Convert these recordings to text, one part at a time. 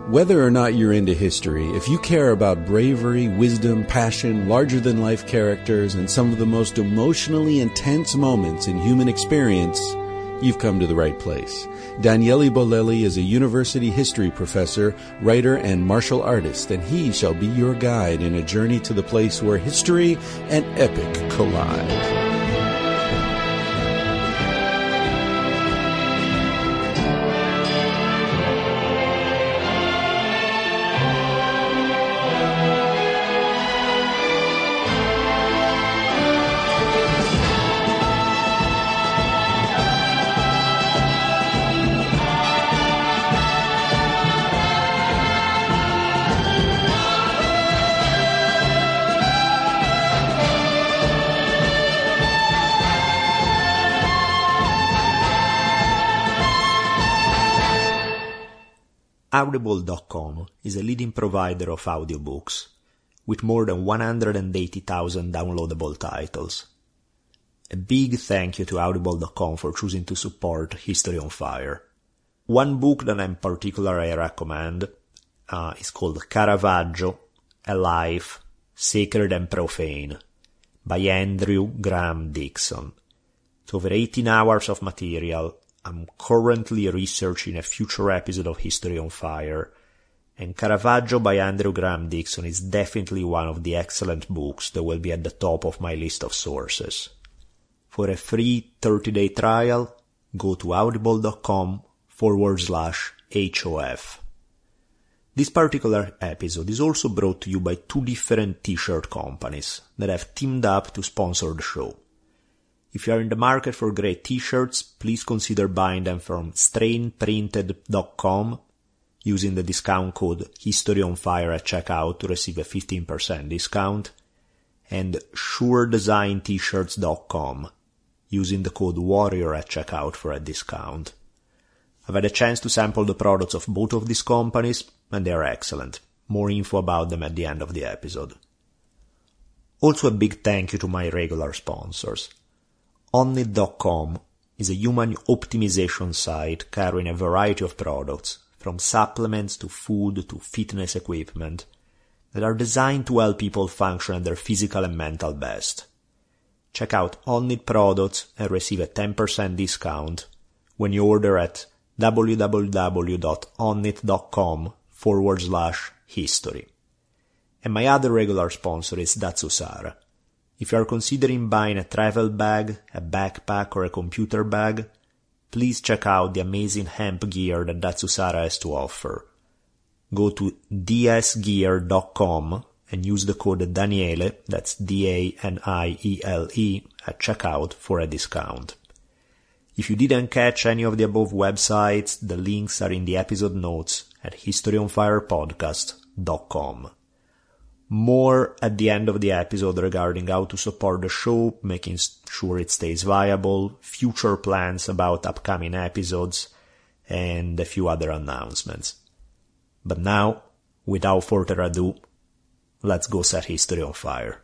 Whether or not you're into history, if you care about bravery, wisdom, passion, larger-than-life characters, and some of the most emotionally intense moments in human experience, you've come to the right place. Daniele Bolelli is a university history professor, writer, and martial artist, and he shall be your guide in a journey to the place where history and epic collide. Audible.com is a leading provider of audiobooks, with more than 180,000 downloadable titles. A big thank you to Audible.com for choosing to support History on Fire. One book that in particular I recommend is called Caravaggio, A Life, Sacred and Profane, by Andrew Graham Dixon. It's over 18 hours of material. I'm currently researching a future episode of History on Fire, and Caravaggio by Andrew Graham Dixon is definitely one of the excellent books that will be at the top of my list of sources. For a free 30-day trial, go to audible.com/HOF. This particular episode is also brought to you by two different t-shirt companies that have teamed up to sponsor the show. If you are in the market for great t-shirts, please consider buying them from strainprinted.com using the discount code HistoryOnFire at checkout to receive a 15% discount, and SureDesignT-shirts.com using the code WARRIOR at checkout for a discount. I've had a chance to sample the products of both of these companies, and they are excellent. More info about them at the end of the episode. Also a big thank you to my regular sponsors. Onnit.com is a human optimization site carrying a variety of products, from supplements to food to fitness equipment, that are designed to help people function at their physical and mental best. Check out Onnit products and receive a 10% discount when you order at www.onnit.com/history. And my other regular sponsor is Datsusara. If you are considering buying a travel bag, a backpack, or a computer bag, please check out the amazing hemp gear that Datsusara has to offer. Go to dsgear.com and use the code Daniele, that's DANIELE, at checkout for a discount. If you didn't catch any of the above websites, the links are in the episode notes at historyonfirepodcast.com. More at the end of the episode regarding how to support the show, making sure it stays viable, future plans about upcoming episodes, and a few other announcements. But now, without further ado, let's go set history on fire.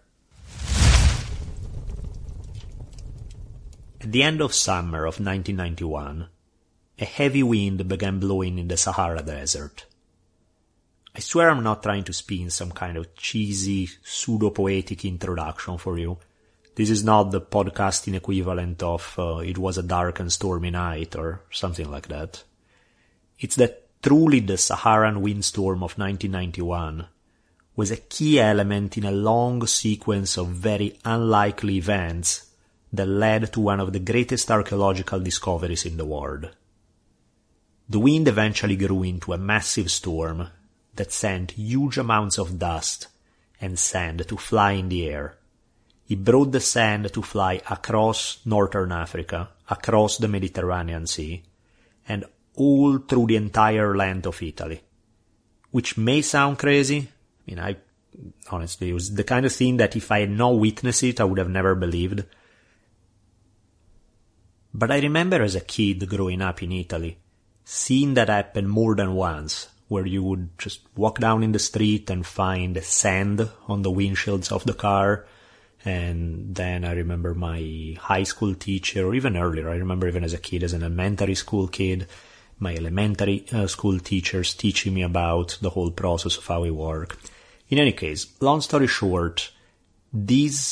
At the end of summer of 1991, a heavy wind began blowing in the Sahara Desert. I swear I'm not trying to spin some kind of cheesy, pseudo-poetic introduction for you. This is not the podcasting equivalent of It Was a Dark and Stormy Night or something like that. It's that truly the Saharan windstorm of 1991 was a key element in a long sequence of very unlikely events that led to one of the greatest archaeological discoveries in the world. The wind eventually grew into a massive storm that sent huge amounts of dust and sand to fly in the air. It brought the sand to fly across northern Africa, across the Mediterranean Sea, and all through the entire length of Italy. Which may sound crazy. Honestly, it was the kind of thing that if I had not witnessed it, I would have never believed. But I remember as a kid growing up in Italy, seeing that happen more than once, where you would just walk down in the street and find sand on the windshields of the car. And then I remember my high school teacher, or even earlier, I remember even as a kid, as an elementary school kid, my elementary school teachers teaching me about the whole process of how we work. In any case, long story short, this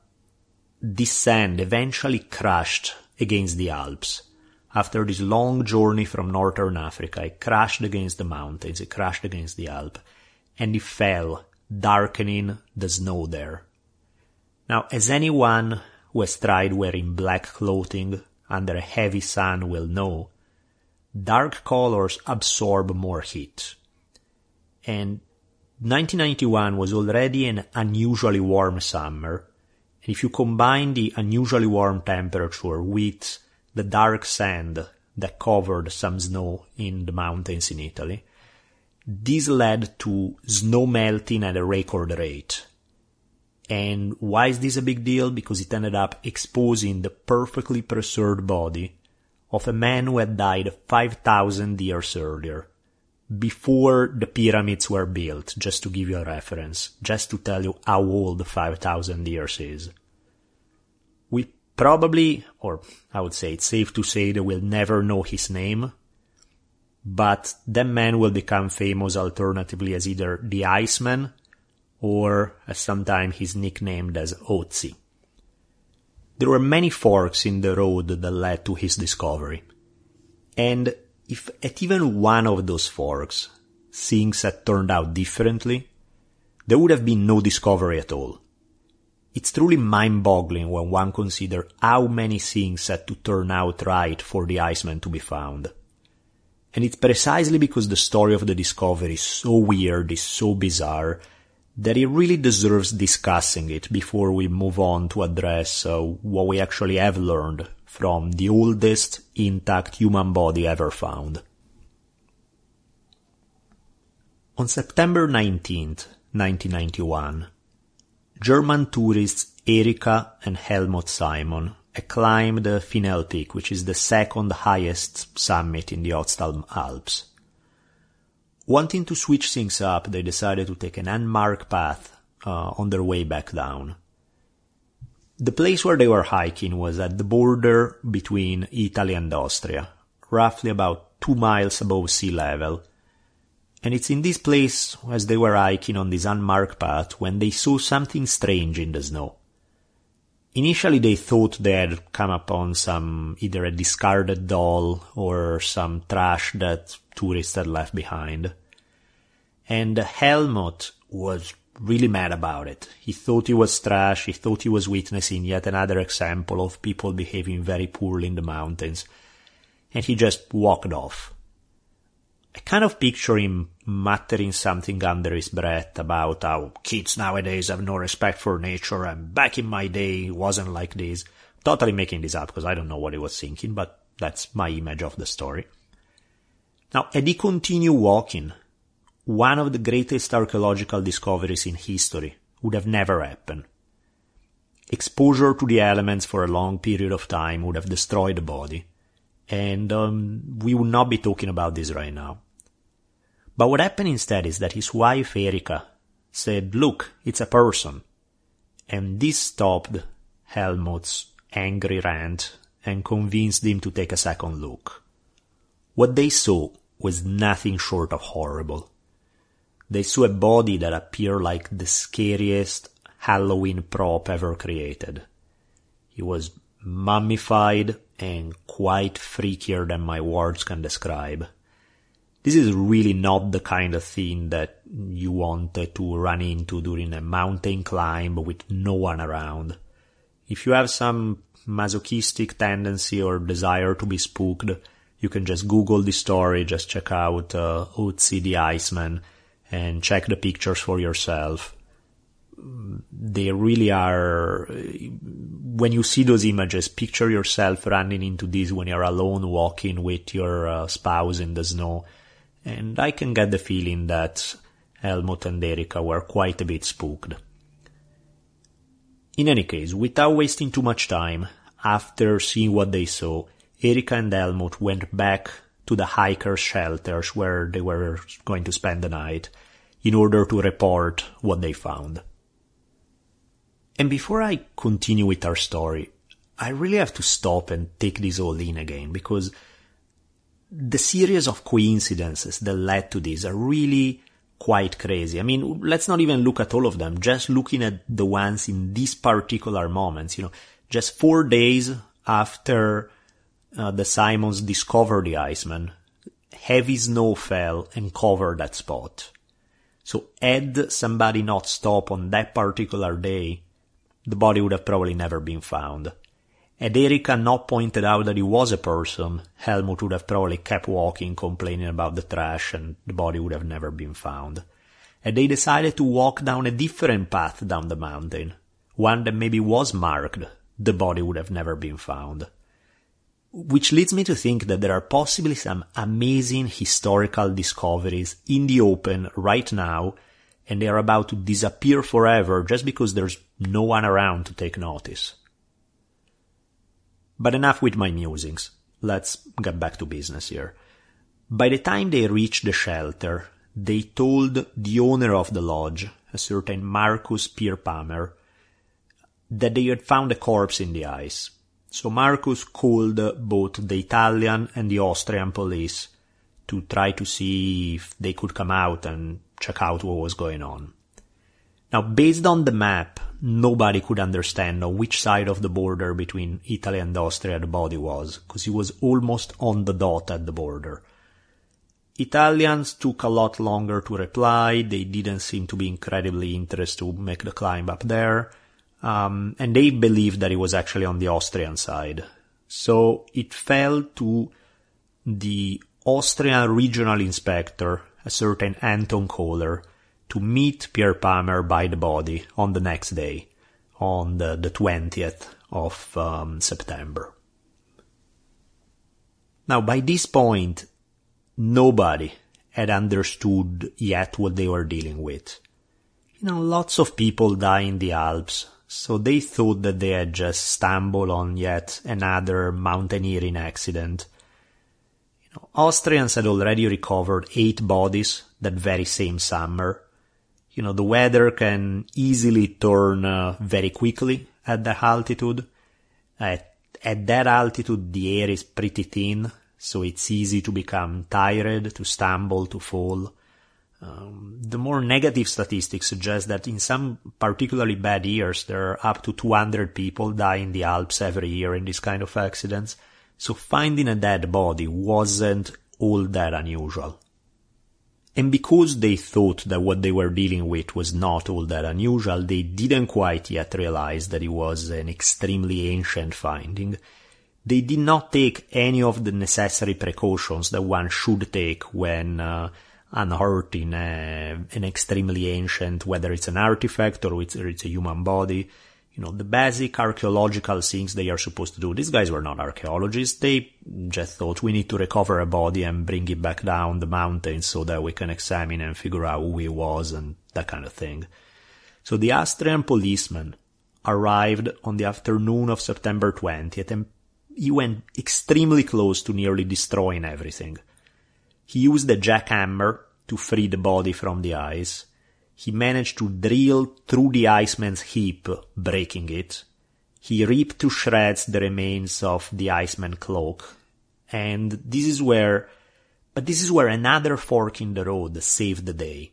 descent eventually crashed against the Alps. After this long journey from northern Africa, it crashed against the mountains, it crashed against the Alps, and it fell, darkening the snow there. Now, as anyone who has tried wearing black clothing under a heavy sun will know, dark colors absorb more heat. And 1991 was already an unusually warm summer, and if you combine the unusually warm temperature with the dark sand that covered some snow in the mountains in Italy, this led to snow melting at a record rate. And why is this a big deal? Because it ended up exposing the perfectly preserved body of a man who had died 5,000 years earlier, before the pyramids were built, just to give you a reference, just to tell you how old 5,000 years is. We probably, or I would say it's safe to say that we'll never know his name, but that man will become famous alternatively as either the Iceman, or as sometimes he's nicknamed as Ötzi. There were many forks in the road that led to his discovery, and if at even one of those forks things had turned out differently, there would have been no discovery at all. It's truly mind-boggling when one considers how many things had to turn out right for the Iceman to be found. And it's precisely because the story of the discovery is so weird, is so bizarre, that it really deserves discussing it before we move on to address what we actually have learned from the oldest intact human body ever found. On September 19th, 1991, German tourists Erika and Helmut Simon climbed the Finell Peak, which is the second highest summit in the Ötztal Alps. Wanting to switch things up, they decided to take an unmarked path on their way back down. The place where they were hiking was at the border between Italy and Austria, roughly about 2 miles above sea level. And it's in this place, as they were hiking on this unmarked path, when they saw something strange in the snow. Initially they thought they had come upon either a discarded doll or some trash that tourists had left behind. And Helmut was really mad about it. He thought it was trash, he thought he was witnessing yet another example of people behaving very poorly in the mountains, and he just walked off. I kind of picture him muttering something under his breath about how kids nowadays have no respect for nature and back in my day it wasn't like this. Totally making this up because I don't know what he was thinking, but that's my image of the story. Now, had he continued walking, one of the greatest archaeological discoveries in history would have never happened. Exposure to the elements for a long period of time would have destroyed the body, and we would not be talking about this right now. But what happened instead is that his wife Erika said, "Look, it's a person," and this stopped Helmut's angry rant and convinced him to take a second look. What they saw was nothing short of horrible. They saw a body that appeared like the scariest Halloween prop ever created. He was mummified and quite freakier than my words can describe. This is really not the kind of thing that you want to run into during a mountain climb with no one around. If you have some masochistic tendency or desire to be spooked, you can just Google the story, just check out Ötzi the Iceman, and check the pictures for yourself. They really are, when you see those images, picture yourself running into this when you're alone walking with your spouse in the snow. And I can get the feeling that Helmut and Erika were quite a bit spooked. In any case, without wasting too much time, after seeing what they saw, Erika and Helmut went back to the hikers' shelters where they were going to spend the night in order to report what they found. And before I continue with our story, I really have to stop and take this all in again, because the series of coincidences that led to this are really quite crazy. I mean, let's not even look at all of them. Just looking at the ones in these particular moments, just 4 days after the Simons discovered the Iceman, heavy snow fell and covered that spot. So had somebody not stopped on that particular day, the body would have probably never been found. Had Erika not pointed out that he was a person, Helmut would have probably kept walking, complaining about the trash, and the body would have never been found. Had they decided to walk down a different path down the mountain, one that maybe was marked, the body would have never been found. Which leads me to think that there are possibly some amazing historical discoveries in the open right now, and they are about to disappear forever just because there's no one around to take notice. But enough with my musings. Let's get back to business here. By the time they reached the shelter, they told the owner of the lodge, a certain Marcus Pierpammer, that they had found a corpse in the ice. So Marcus called both the Italian and the Austrian police to try to see if they could come out and check out what was going on. Now, based on the map, nobody could understand on which side of the border between Italy and Austria the body was, because it was almost on the dot at the border. Italians took a lot longer to reply. They didn't seem to be incredibly interested to make the climb up there. And they believed that it was actually on the Austrian side. So it fell to the Austrian regional inspector, a certain Anton Kohler, to meet Pierpammer by the body on the next day, on the 20th of September. Now, by this point, nobody had understood yet what they were dealing with. Lots of people die in the Alps, so they thought that they had just stumbled on yet another mountaineering accident. Austrians had already recovered 8 bodies that very same summer. The weather can easily turn very quickly at that altitude. At that altitude, the air is pretty thin, so it's easy to become tired, to stumble, to fall. The more negative statistics suggest that in some particularly bad years, there are up to 200 people die in the Alps every year in this kind of accidents. So finding a dead body wasn't all that unusual. And because they thought that what they were dealing with was not all that unusual, they didn't quite yet realize that it was an extremely ancient finding. They did not take any of the necessary precautions that one should take when unearthing an extremely ancient, whether it's an artifact or it's a human body. The basic archaeological things they are supposed to do. These guys were not archaeologists. They just thought we need to recover a body and bring it back down the mountain so that we can examine and figure out who he was and that kind of thing. So the Austrian policeman arrived on the afternoon of September 20th, and he went extremely close to nearly destroying everything. He used a jackhammer to free the body from the ice. He managed to drill through the Iceman's hip, breaking it. He ripped to shreds the remains of the Iceman cloak. And this is where another fork in the road saved the day.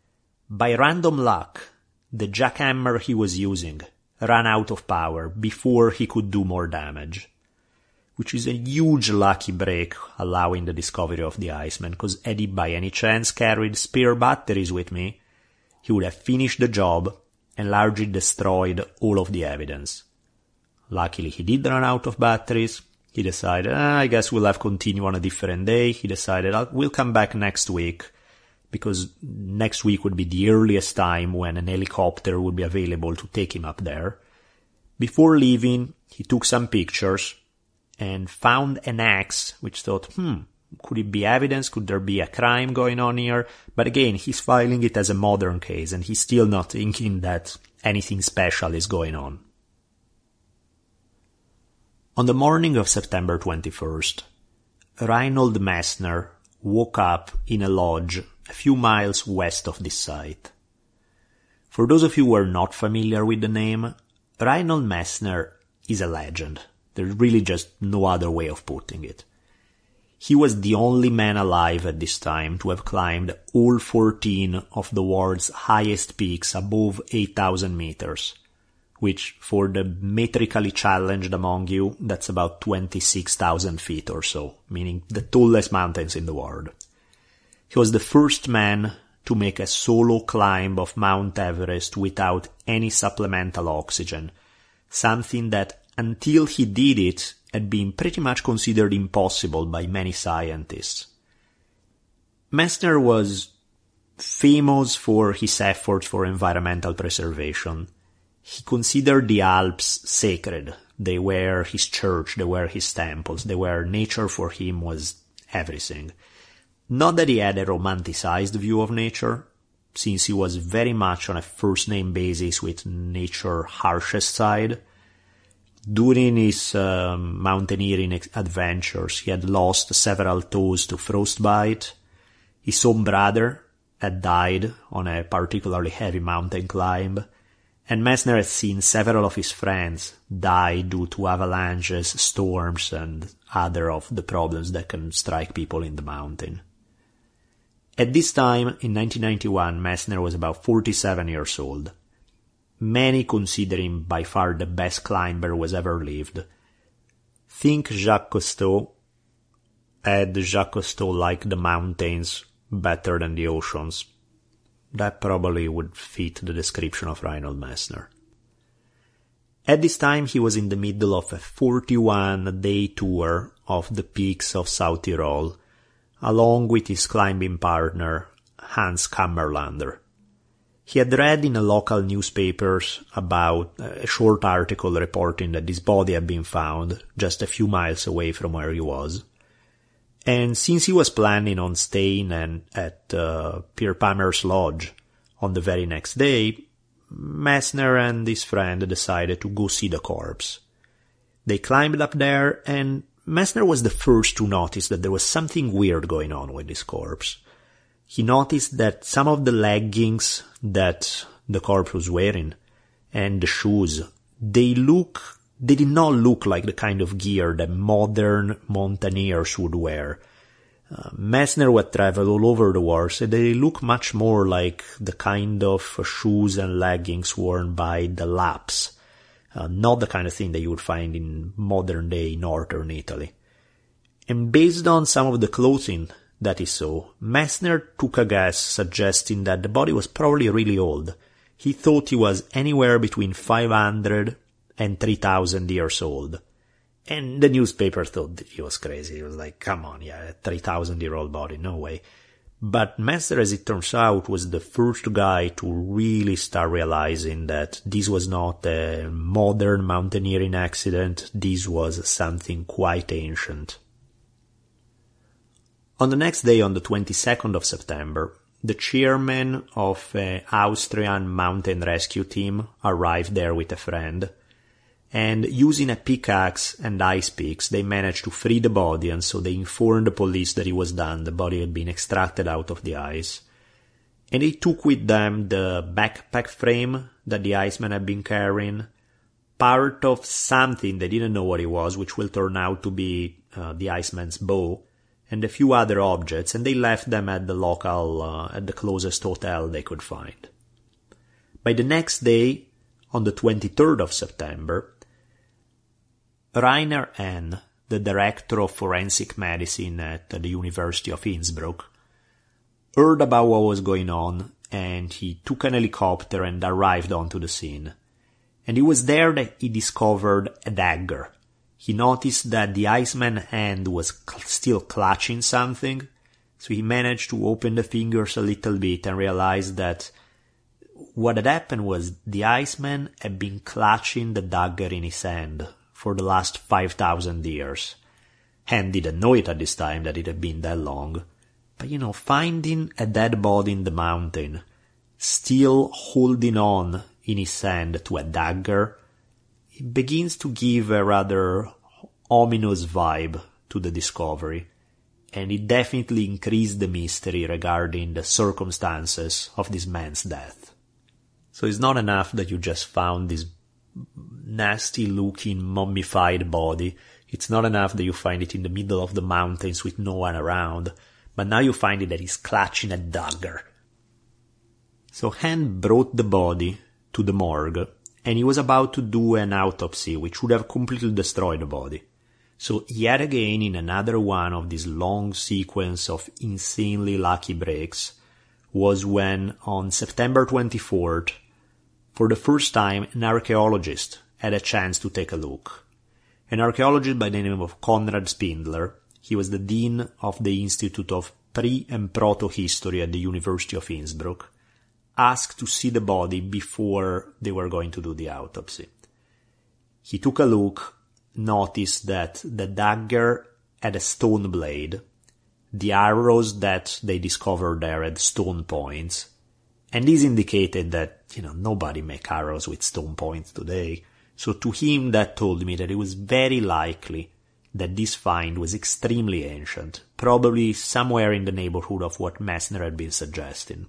By random luck, the jackhammer he was using ran out of power before he could do more damage, which is a huge lucky break, allowing the discovery of the Iceman, because had he by any chance carried spare batteries with me, he would have finished the job and largely destroyed all of the evidence. Luckily, he did run out of batteries. He decided, I guess we'll have continue on a different day. He decided, we'll come back next week, because next week would be the earliest time when an helicopter would be available to take him up there. Before leaving, he took some pictures and found an axe, which thought, could it be evidence? Could there be a crime going on here? But again, he's filing it as a modern case, and he's still not thinking that anything special is going on. On the morning of September 21st, Reinhold Messner woke up in a lodge a few miles west of this site. For those of you who are not familiar with the name, Reinhold Messner is a legend. There's really just no other way of putting it. He was the only man alive at this time to have climbed all 14 of the world's highest peaks above 8,000 meters, which, for the metrically challenged among you, that's about 26,000 feet or so, meaning the tallest mountains in the world. He was the first man to make a solo climb of Mount Everest without any supplemental oxygen, something that, until he did it, had been pretty much considered impossible by many scientists. Messner was famous for his efforts for environmental preservation. He considered the Alps sacred. They were his church, they were his temples, nature for him was everything. Not that he had a romanticized view of nature, since he was very much on a first-name basis with nature's harshest side. During his mountaineering adventures, he had lost several toes to frostbite. His own brother had died on a particularly heavy mountain climb, and Messner had seen several of his friends die due to avalanches, storms, and other of the problems that can strike people in the mountain. At this time, in 1991, Messner was about 47 years old. Many consider him by far the best climber who has ever lived. Think Jacques Cousteau. Had Jacques Cousteau liked the mountains better than the oceans? That probably would fit the description of Reinhold Messner. At this time, he was in the middle of a 41-day tour of the peaks of South Tyrol, along with his climbing partner, Hans Kammerlander. He had read in a local newspapers about a short article reporting that this body had been found just a few miles away from where he was. And since he was planning on staying at Pierre Palmer's lodge on the very next day, Messner and his friend decided to go see the corpse. They climbed up there, and Messner was the first to notice that there was something weird going on with this corpse. He noticed that some of the leggings that the corpse was wearing and the shoes, they did not look like the kind of gear that modern mountaineers would wear. Messner, who had traveled all over the world, said they look much more like the kind of shoes and leggings worn by the Lapps, not the kind of thing that you would find in modern-day northern Italy. And based on some of the clothing that he saw, Messner took a guess suggesting that the body was probably really old. He thought he was anywhere between 500 and 3,000 years old. And the newspaper thought that he was crazy. He was like, come on, a 3,000-year-old body, no way. But Messner, as it turns out, was the first guy to really start realizing that this was not a modern mountaineering accident. This was something quite ancient. On the next day, on the 22nd of September, the chairman of an Austrian mountain rescue team arrived there with a friend, and using a pickaxe and ice picks, they managed to free the body, and so they informed the police that it was done. The body had been extracted out of the ice. And they took with them the backpack frame that the Iceman had been carrying, part of something they didn't know what it was, which will turn out to be the Iceman's bow, and a few other objects, and they left them at the closest hotel they could find. By the next day, on the 23rd of September, Rainer N., the director of forensic medicine at the University of Innsbruck, heard about what was going on, and he took an helicopter and arrived onto the scene. And it was there that he discovered a dagger. He noticed that the Iceman's hand was still clutching something, so he managed to open the fingers a little bit and realized that what had happened was the Iceman had been clutching the dagger in his hand for the last 5,000 years. and didn't know it at this time that it had been that long. But, finding a dead body in the mountain, still holding on in his hand to a dagger, it begins to give a rather ominous vibe to the discovery, and it definitely increased the mystery regarding the circumstances of this man's death. So it's not enough that you just found this nasty-looking mummified body. It's not enough that you find it in the middle of the mountains with no one around, but now you find it that he's clutching a dagger. So Hand brought the body to the morgue, and he was about to do an autopsy which would have completely destroyed the body. So yet again, in another one of this long sequence of insanely lucky breaks, was when on September 24th, for the first time, an archaeologist had a chance to take a look. An archaeologist by the name of Konrad Spindler. He was the dean of the Institute of Pre- and Proto-History at the University of Innsbruck, asked to see the body before they were going to do the autopsy. He took a look, noticed that the dagger had a stone blade, the arrows that they discovered there had stone points, and this indicated that, nobody make arrows with stone points today. So to him that told me that it was very likely that this find was extremely ancient, probably somewhere in the neighborhood of what Messner had been suggesting.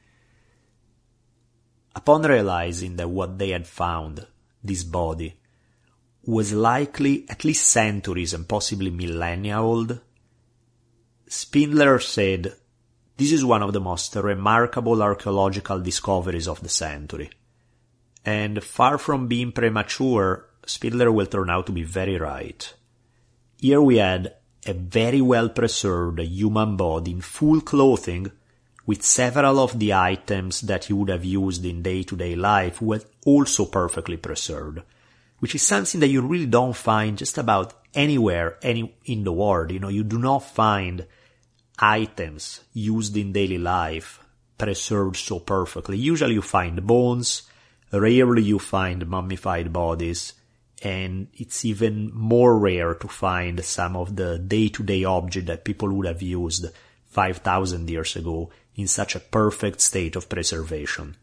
Upon realizing that what they had found, this body, was likely at least centuries and possibly millennia old, Spindler said, "This is one of the most remarkable archaeological discoveries of the century." And far from being premature, Spindler will turn out to be very right. Here we had a very well-preserved human body in full clothing, with several of the items that he would have used in day-to-day life were also perfectly preserved, which is something that you really don't find just about anywhere in the world. You do not find items used in daily life preserved so perfectly. Usually you find bones, rarely you find mummified bodies, and it's even more rare to find some of the day-to-day objects that people would have used 5,000 years ago in such a perfect state of preservation.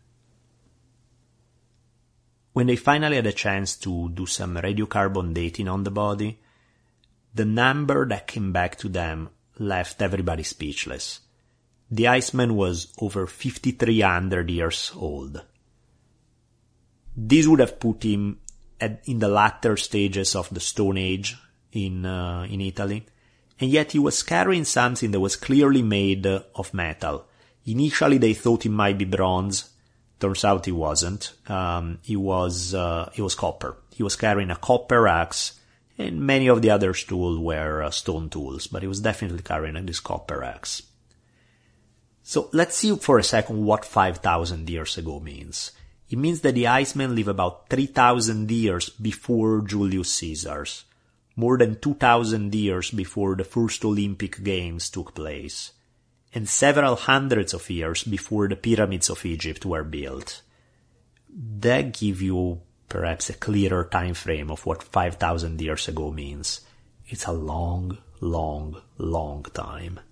When they finally had a chance to do some radiocarbon dating on the body, the number that came back to them left everybody speechless. The Iceman was over 5,300 years old. This would have put him in the latter stages of the Stone Age in Italy, and yet he was carrying something that was clearly made of metal. Initially they thought it might be bronze. Turns out he wasn't. It was copper. He was carrying a copper axe, and many of the other tools were stone tools, but he was definitely carrying this copper axe. So let's see for a second what 5,000 years ago means. It means that the Iceman lived about 3,000 years before Julius Caesar's, more than 2,000 years before the first Olympic Games took place, and several hundreds of years before the pyramids of Egypt were built. That gives you perhaps a clearer time frame of what 5,000 years ago means. It's a long, long, long time.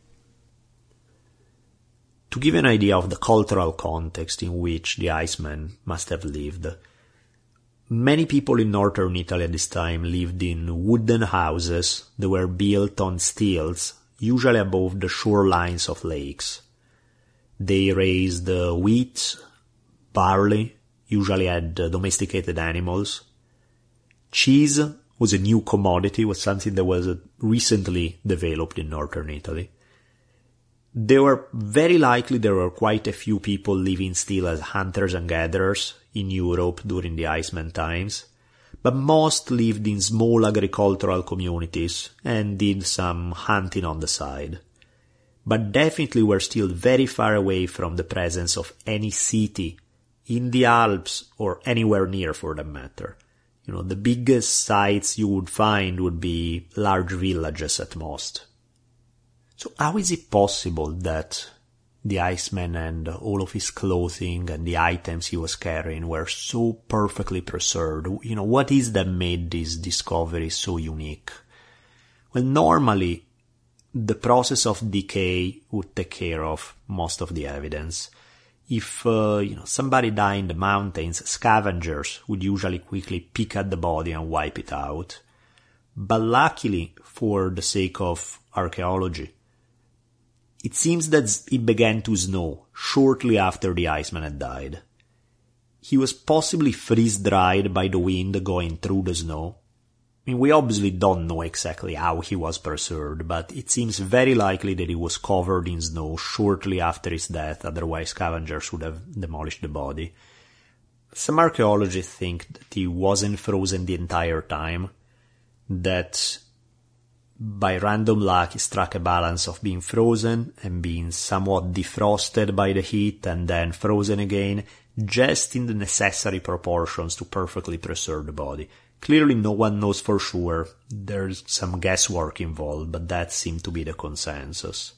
To give an idea of the cultural context in which the Iceman must have lived, many people in northern Italy at this time lived in wooden houses that were built on stilts, usually above the shorelines of lakes. They raised wheat, barley, usually had domesticated animals. Cheese was a new commodity, was something that was recently developed in northern Italy. There were quite a few people living still as hunters and gatherers in Europe during the Iceman times, but most lived in small agricultural communities and did some hunting on the side. But definitely were still very far away from the presence of any city in the Alps or anywhere near for that matter. The biggest sites you would find would be large villages at most. So how is it possible that the Iceman and all of his clothing and the items he was carrying were so perfectly preserved? What is that made this discovery so unique? Well, normally, the process of decay would take care of most of the evidence. If, somebody died in the mountains, scavengers would usually quickly pick at the body and wipe it out. But luckily, for the sake of archaeology, it seems that it began to snow shortly after the Iceman had died. He was possibly freeze-dried by the wind going through the snow, I mean, we obviously don't know exactly how he was preserved, but it seems very likely that he was covered in snow shortly after his death, otherwise scavengers would have demolished the body. Some archaeologists think that he wasn't frozen the entire time, that by random luck he struck a balance of being frozen and being somewhat defrosted by the heat and then frozen again, just in the necessary proportions to perfectly preserve the body. Clearly no one knows for sure, there's some guesswork involved, but that seemed to be the consensus.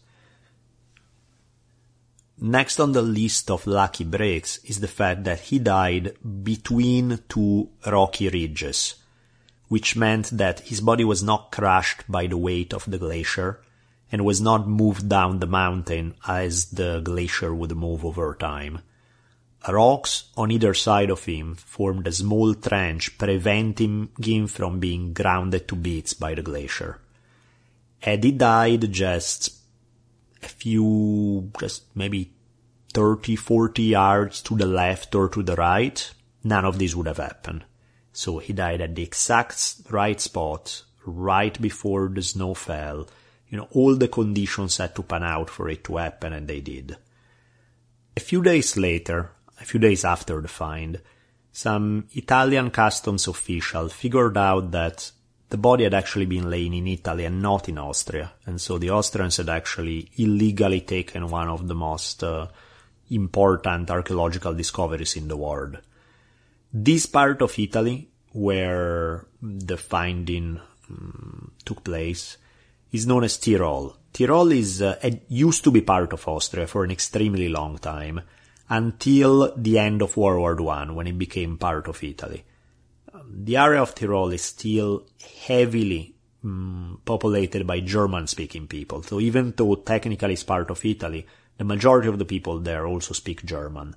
Next on the list of lucky breaks is the fact that he died between two rocky ridges, which meant that his body was not crushed by the weight of the glacier and was not moved down the mountain as the glacier would move over time. Rocks on either side of him formed a small trench, preventing him from being grounded to bits by the glacier. Had he died just maybe 30, 40 yards to the left or to the right, none of this would have happened. So he died at the exact right spot, right before the snow fell. All the conditions had to pan out for it to happen, and they did. A few days after the find, some Italian customs official figured out that the body had actually been laying in Italy and not in Austria, and so the Austrians had actually illegally taken one of the most important archaeological discoveries in the world. This part of Italy, where the finding took place, is known as Tyrol. Tyrol used to be part of Austria for an extremely long time, until the end of World War I, when it became part of Italy. The area of Tyrol is still heavily populated by German-speaking people, so even though technically it's part of Italy, the majority of the people there also speak German.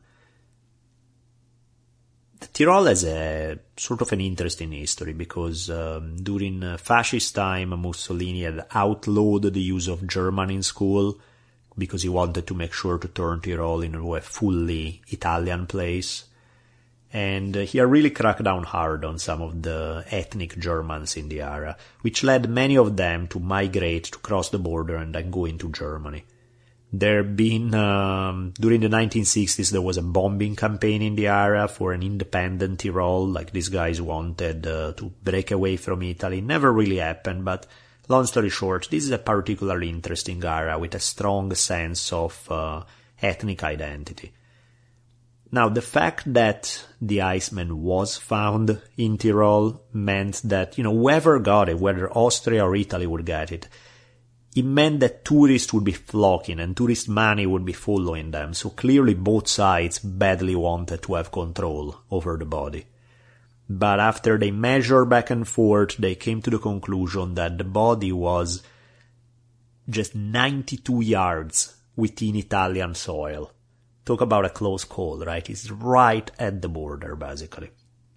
The Tyrol has a sort of an interesting history, because during fascist time, Mussolini had outlawed the use of German in school, because he wanted to make sure to turn Tyrol into a fully Italian place. And he really cracked down hard on some of the ethnic Germans in the area, which led many of them to migrate, to cross the border and then go into Germany. During the 1960s, there was a bombing campaign in the area for an independent Tyrol, like these guys wanted to break away from Italy. Never really happened, but long story short, this is a particularly interesting area with a strong sense of ethnic identity. Now, the fact that the Iceman was found in Tyrol meant that, whoever got it, whether Austria or Italy would get it, it meant that tourists would be flocking and tourist money would be following them, so clearly both sides badly wanted to have control over the body. But after they measured back and forth, they came to the conclusion that the body was just 92 yards within Italian soil. Talk about a close call, right? It's right at the border, basically.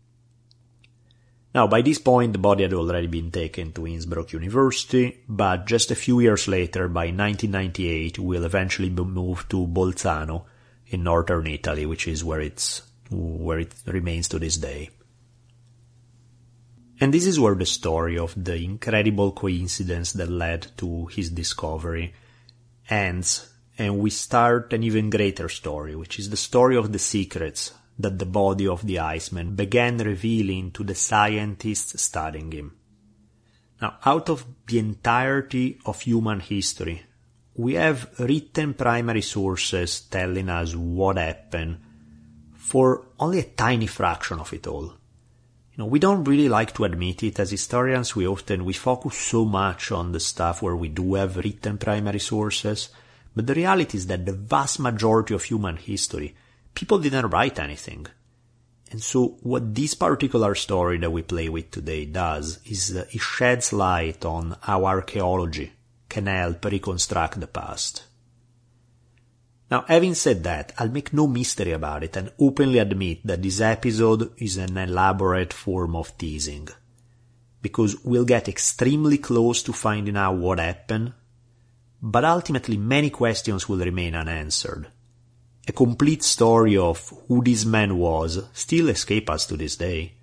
Now, by this point, the body had already been taken to Innsbruck University, but just a few years later, by 1998, will eventually be moved to Bolzano in northern Italy, which is where it remains to this day. And this is where the story of the incredible coincidence that led to his discovery ends, and we start an even greater story, which is the story of the secrets that the body of the Iceman began revealing to the scientists studying him. Now, out of the entirety of human history, we have written primary sources telling us what happened for only a tiny fraction of it all. We don't really like to admit it. As historians, we focus so much on the stuff where we do have written primary sources, but the reality is that the vast majority of human history, people didn't write anything. And so what this particular story that we play with today does is it sheds light on how archaeology can help reconstruct the past. Now, having said that, I'll make no mystery about it and openly admit that this episode is an elaborate form of teasing, because we'll get extremely close to finding out what happened, but ultimately many questions will remain unanswered. A complete story of who this man was still escapes us to this day,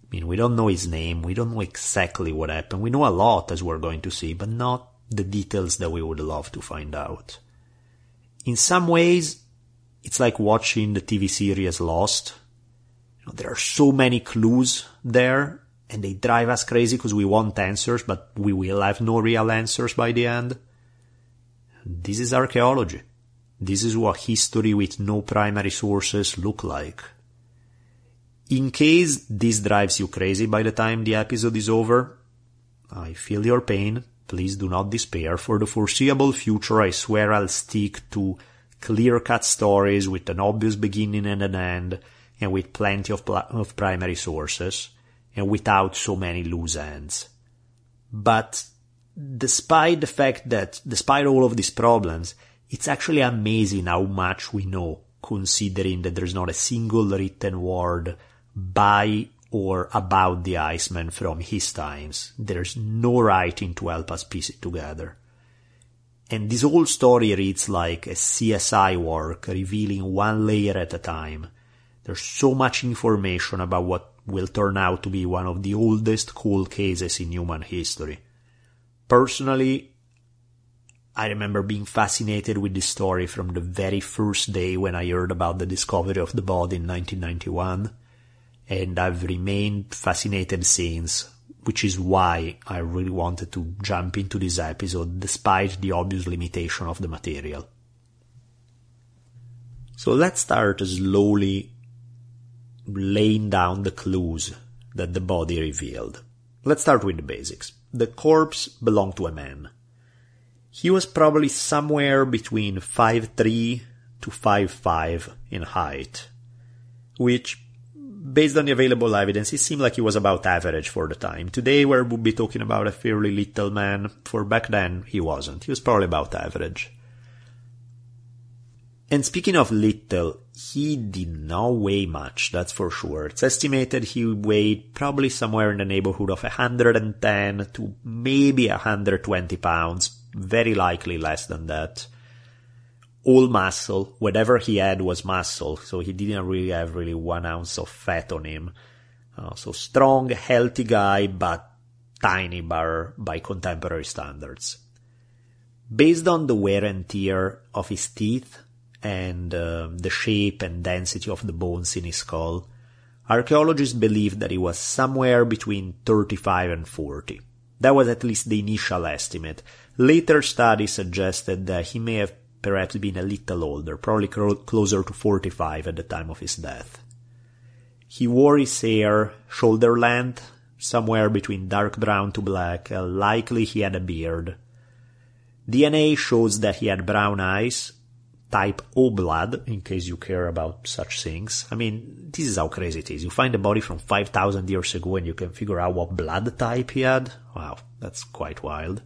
I mean, we don't know his name, we don't know exactly what happened. We know a lot, as we're going to see, but not the details that we would love to find out. In some ways, it's like watching the TV series Lost. There are so many clues there, and they drive us crazy because we want answers, but we will have no real answers by the end. This is archaeology. This is what history with no primary sources look like. In case this drives you crazy by the time the episode is over, I feel your pain. Please do not despair. For the foreseeable future, I swear I'll stick to clear-cut stories with an obvious beginning and an end, and with plenty of primary sources, and without so many loose ends. But despite the fact that, despite all of these problems, it's actually amazing how much we know, considering that there's not a single written word by or about the Iceman from his times. There's no writing to help us piece it together. And this whole story reads like a CSI work, revealing one layer at a time. There's so much information about what will turn out to be one of the oldest cold cases in human history. Personally, I remember being fascinated with this story from the very first day when I heard about the discovery of the body in 1991, and I've remained fascinated since, which is why I really wanted to jump into this episode despite the obvious limitation of the material. So let's start slowly laying down the clues that the body revealed. Let's start with the basics. The corpse belonged to a man. He was probably somewhere between 5'3" to 5'5" in height, which, based on the available evidence, it seemed like he was about average for the time. Today we would be talking about a fairly little man. For back then, he wasn't. He was probably about average. And speaking of little, he did not weigh much, that's for sure. It's estimated he weighed probably somewhere in the neighborhood of 110 to maybe 120 pounds, very likely less than that. All muscle, whatever he had was muscle, so he didn't really have 1 ounce of fat on him. So strong, healthy guy, but tiny by contemporary standards. Based on the wear and tear of his teeth, and the shape and density of the bones in his skull, archaeologists believe that he was somewhere between 35 and 40. That was at least the initial estimate. Later studies suggested that he may have perhaps been a little older, probably closer to 45 at the time of his death. He wore his hair shoulder length, somewhere between dark brown to black, likely he had a beard. DNA shows that he had brown eyes, type O blood, in case you care about such things. I mean, this is how crazy it is. You find a body from 5,000 years ago and you can figure out what blood type he had? Wow, that's quite wild.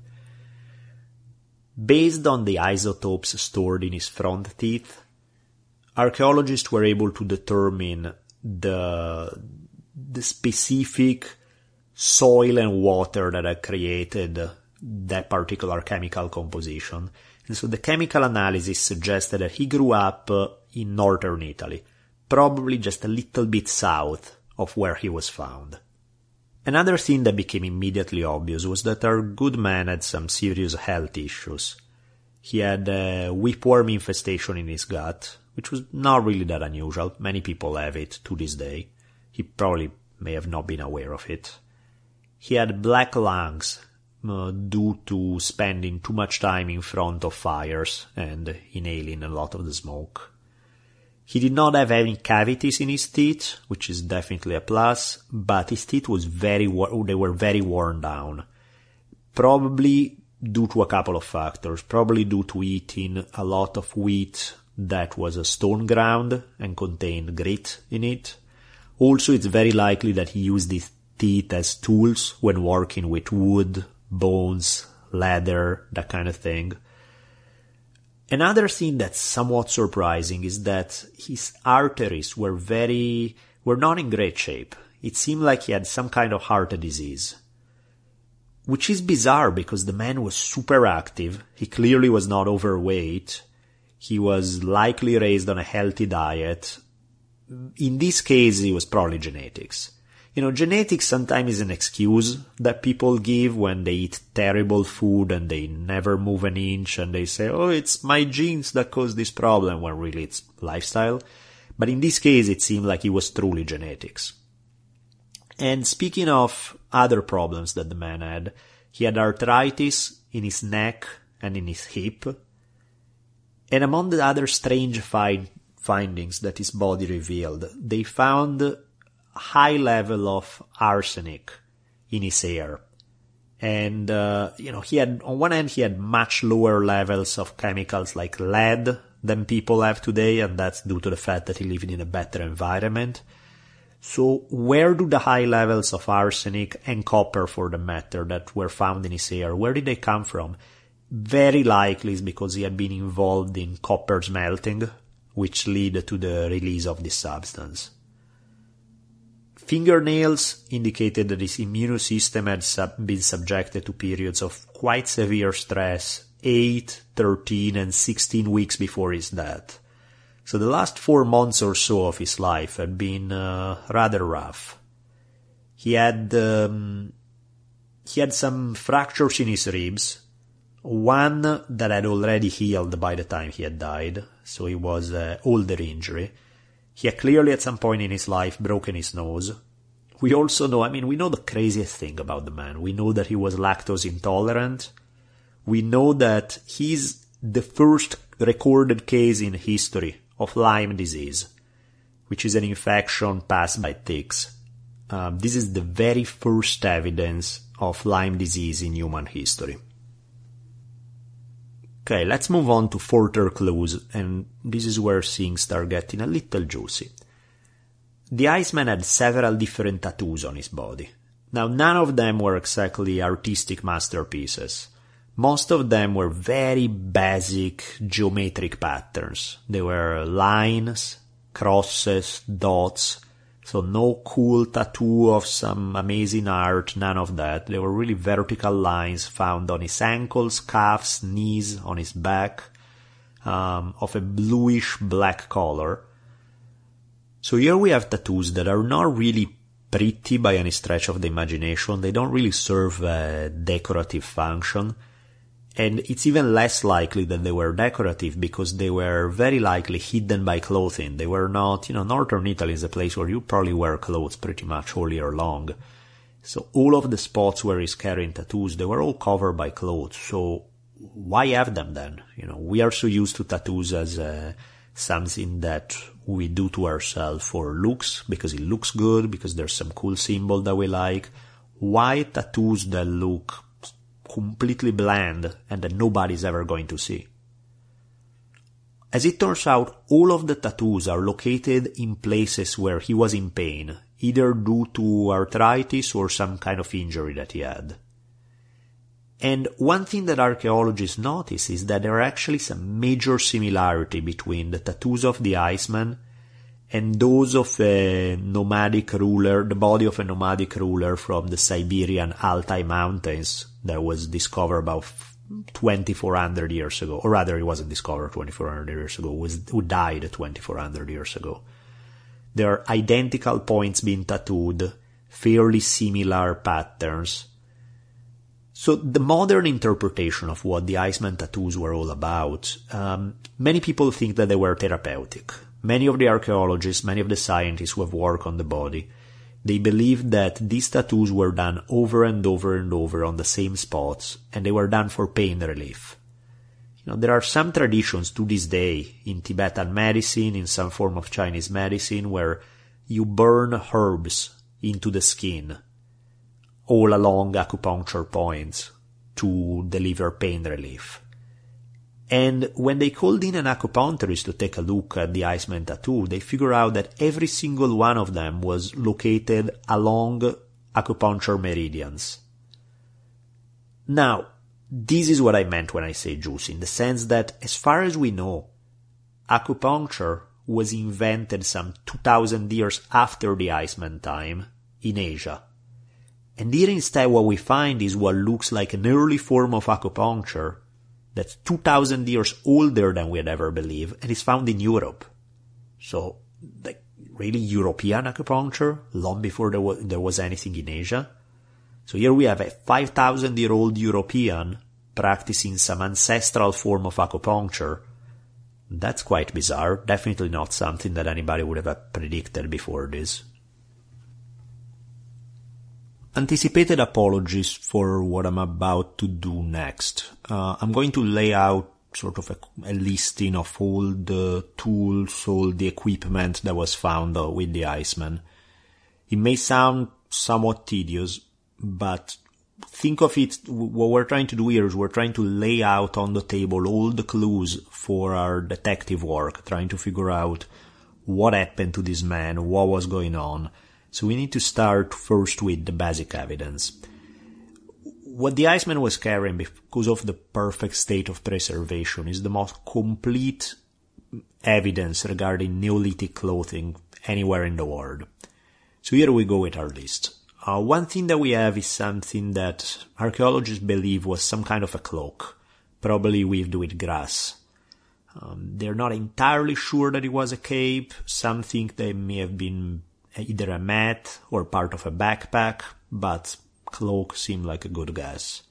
Based on the isotopes stored in his front teeth, archaeologists were able to determine the specific soil and water that had created that particular chemical composition. And so the chemical analysis suggested that he grew up in northern Italy, probably just a little bit south of where he was found. Another thing that became immediately obvious was that our good man had some serious health issues. He had a whipworm infestation in his gut, which was not really that unusual. Many people have it to this day. He probably may have not been aware of it. He had black lungs, due to spending too much time in front of fires and inhaling a lot of the smoke. He did not have any cavities in his teeth, which is definitely a plus, but his teeth they were very worn down. Probably due to a couple of factors. Probably due to eating a lot of wheat that was a stone ground and contained grit in it. Also, it's very likely that he used his teeth as tools when working with wood, bones, leather, that kind of thing. Another thing that's somewhat surprising is that his arteries were not in great shape. It seemed like he had some kind of heart disease. Which is bizarre because the man was super active, he clearly was not overweight, he was likely raised on a healthy diet. In this case, it was probably genetics. Genetics sometimes is an excuse that people give when they eat terrible food and they never move an inch and they say, oh, it's my genes that cause this problem, when really it's lifestyle. But in this case, it seemed like it was truly genetics. And speaking of other problems that the man had, he had arthritis in his neck and in his hip. And among the other strange findings that his body revealed, they found a high level of arsenic in his hair. And, he had, on one hand, he had much lower levels of chemicals like lead than people have today, and that's due to the fact that he lived in a better environment. So where do the high levels of arsenic and copper, for the matter, that were found in his hair, where did they come from? Very likely is because he had been involved in copper smelting, which led to the release of this substance. Fingernails indicated that his immune system had been subjected to periods of quite severe stress 8, 13, and 16 weeks before his death. So the last 4 months or so of his life had been rather rough. He had some fractures in his ribs, one that had already healed by the time he had died, so it was an older injury. He had clearly at some point in his life broken his nose. We also know, we know the craziest thing about the man. We know that he was lactose intolerant. We know that he's the first recorded case in history of Lyme disease, which is an infection passed by ticks. This is the very first evidence of Lyme disease in human history. Okay, let's move on to further clues, and this is where things start getting a little juicy. The Iceman had several different tattoos on his body. Now, none of them were exactly artistic masterpieces. Most of them were very basic geometric patterns. They were lines, crosses, dots, so no cool tattoo of some amazing art, none of that. They were really vertical lines found on his ankles, calves, knees, on his back, of a bluish-black color. So here we have tattoos that are not really pretty by any stretch of the imagination. They don't really serve a decorative function. And it's even less likely that they were decorative because they were very likely hidden by clothing. They were not, northern Italy is a place where you probably wear clothes pretty much all year long. So all of the spots where he's carrying tattoos, they were all covered by clothes. So why have them then? We are so used to tattoos as something that we do to ourselves for looks, because it looks good, because there's some cool symbol that we like. Why tattoos that look completely bland and that nobody's ever going to see? As it turns out, all of the tattoos are located in places where he was in pain, either due to arthritis or some kind of injury that he had. And one thing that archaeologists notice is that there are actually some major similarity between the tattoos of the Iceman and those of a nomadic ruler, the body of a nomadic ruler from the Siberian Altai Mountains that was discovered about 2,400 years ago. Or rather, it wasn't discovered 2,400 years ago, who died 2,400 years ago. There are identical points being tattooed, fairly similar patterns. So the modern interpretation of what the Iceman tattoos were all about, many people think that they were therapeutic. Many of the archaeologists, many of the scientists who have worked on the body, they believe that these tattoos were done over and over and over on the same spots, and they were done for pain relief. There are some traditions to this day in Tibetan medicine, in some form of Chinese medicine, where you burn herbs into the skin all along acupuncture points to deliver pain relief. And when they called in an acupuncturist to take a look at the Iceman tattoo, they figured out that every single one of them was located along acupuncture meridians. Now, this is what I meant when I say juicy, in the sense that, as far as we know, acupuncture was invented some 2,000 years after the Iceman time in Asia. And here instead what we find is what looks like an early form of acupuncture that's 2,000 years older than we had ever believed, and is found in Europe. So, really European acupuncture, long before there was anything in Asia. So here we have a 5,000-year-old European practicing some ancestral form of acupuncture. That's quite bizarre, definitely not something that anybody would have predicted before this. Anticipated apologies for what I'm about to do next. I'm going to lay out sort of a listing of all the tools, all the equipment that was found with the Iceman. It may sound somewhat tedious, but think of it, what we're trying to do here is we're trying to lay out on the table all the clues for our detective work, trying to figure out what happened to this man, what was going on. So we need to start first with the basic evidence. What the Iceman was carrying, because of the perfect state of preservation, is the most complete evidence regarding Neolithic clothing anywhere in the world. So here we go with our list. One thing that we have is something that archaeologists believe was some kind of a cloak, probably weaved with grass. They're not entirely sure that it was a cape. Some think they may have been either a mat or part of a backpack, but cloak seemed like a good guess.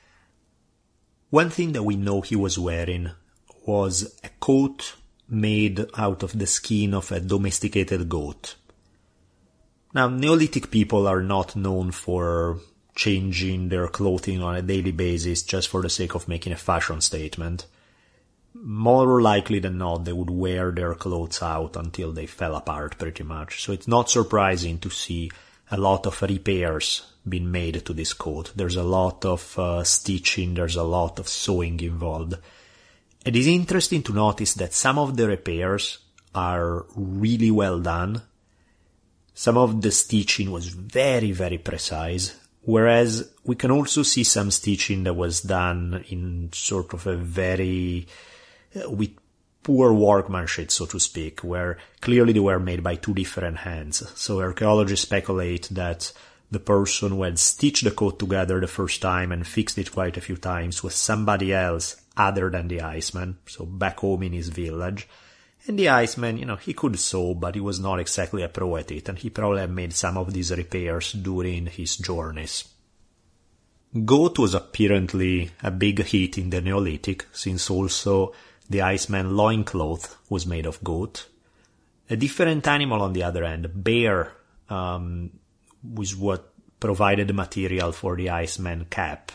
One thing that we know he was wearing was a coat made out of the skin of a domesticated goat. Now, Neolithic people are not known for changing their clothing on a daily basis just for the sake of making a fashion statement. More likely than not, they would wear their clothes out until they fell apart pretty much. So it's not surprising to see a lot of repairs being made to this coat. There's a lot of stitching, there's a lot of sewing involved. It is interesting to notice that some of the repairs are really well done. Some of the stitching was very, very precise, whereas we can also see some stitching that was done in sort of a very with poor workmanship, so to speak, where clearly they were made by two different hands. So archaeologists speculate that the person who had stitched the coat together the first time and fixed it quite a few times was somebody else other than the Iceman, so back home in his village. And the Iceman, he could sew, but he was not exactly a pro at it, and he probably had made some of these repairs during his journeys. Goat was apparently a big hit in the Neolithic, since also the Iceman loincloth was made of goat. A different animal, on the other hand, bear, was what provided the material for the Iceman cap.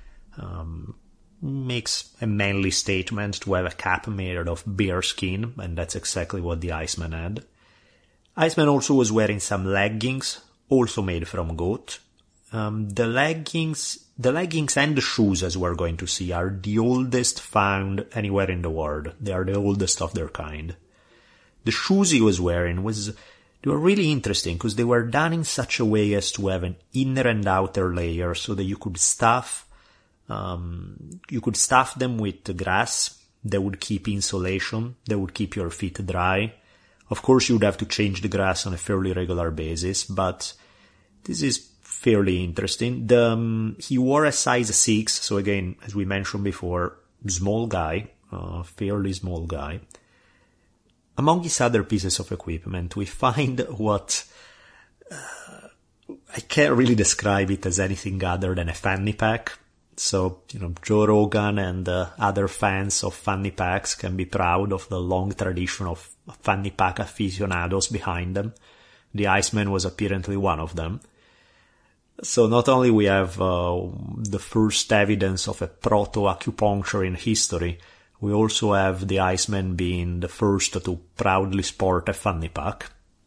Makes a manly statement to have a cap made of bear skin, and that's exactly what the Iceman had. Iceman also was wearing some leggings, also made from goat. The leggings and the shoes, as we're going to see, are the oldest found anywhere in the world. They are the oldest of their kind. The shoes he was wearing they were really interesting because they were done in such a way as to have an inner and outer layer so that you could stuff them with grass that would keep insulation, that would keep your feet dry. Of course, you would have to change the grass on a fairly regular basis, but this is fairly interesting. He wore a size 6, so again, as we mentioned before, small guy, fairly small guy. Among his other pieces of equipment, we find what I can't really describe it as anything other than a fanny pack. So, Joe Rogan and other fans of fanny packs can be proud of the long tradition of fanny pack aficionados behind them. The Iceman was apparently one of them. So not only we have the first evidence of a proto-acupuncture in history, we also have the Iceman being the first to proudly sport a fanny pack.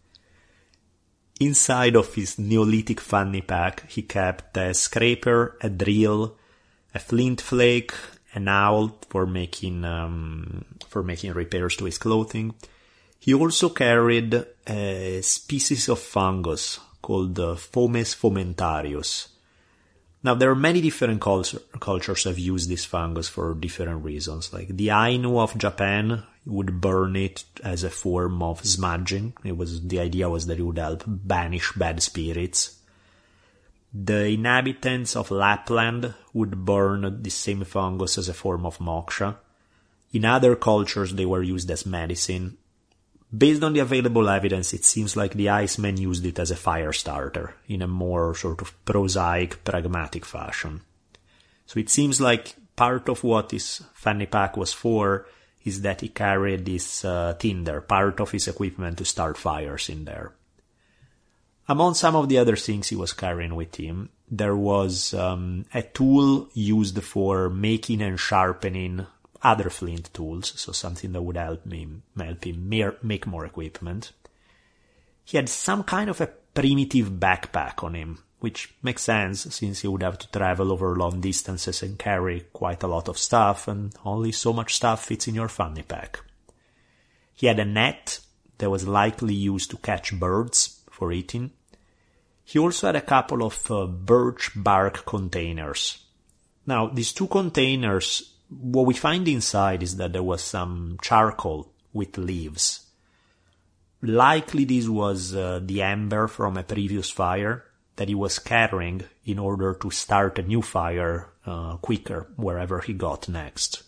Inside of his Neolithic fanny pack, he kept a scraper, a drill, a flint flake, an awl for making repairs to his clothing. He also carried a species of fungus called Fomes fomentarius. Now, there are many different cultures have used this fungus for different reasons. Like the Ainu of Japan would burn it as a form of smudging. The idea was that it would help banish bad spirits. The inhabitants of Lapland would burn the same fungus as a form of moksha. In other cultures, they were used as medicine. Based on the available evidence, it seems like the Iceman used it as a fire starter in a more sort of prosaic, pragmatic fashion. So it seems like part of what his fanny pack was for is that he carried this tinder, part of his equipment to start fires in there. Among some of the other things he was carrying with him, there was a tool used for making and sharpening other flint tools, so something that would help him make more equipment. He had some kind of a primitive backpack on him, which makes sense since he would have to travel over long distances and carry quite a lot of stuff, and only so much stuff fits in your fanny pack. He had a net that was likely used to catch birds for eating. He also had a couple of birch bark containers. Now, these two containers, what we find inside is that there was some charcoal with leaves. Likely this was the ember from a previous fire that he was carrying in order to start a new fire quicker wherever he got next.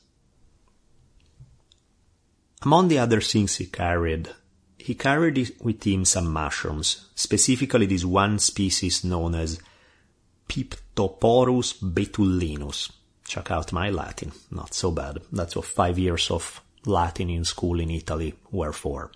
Among the other things he carried with him some mushrooms, specifically this one species known as Piptoporus betullinus. Check out my Latin, not so bad. That's what 5 years of Latin in school in Italy were for.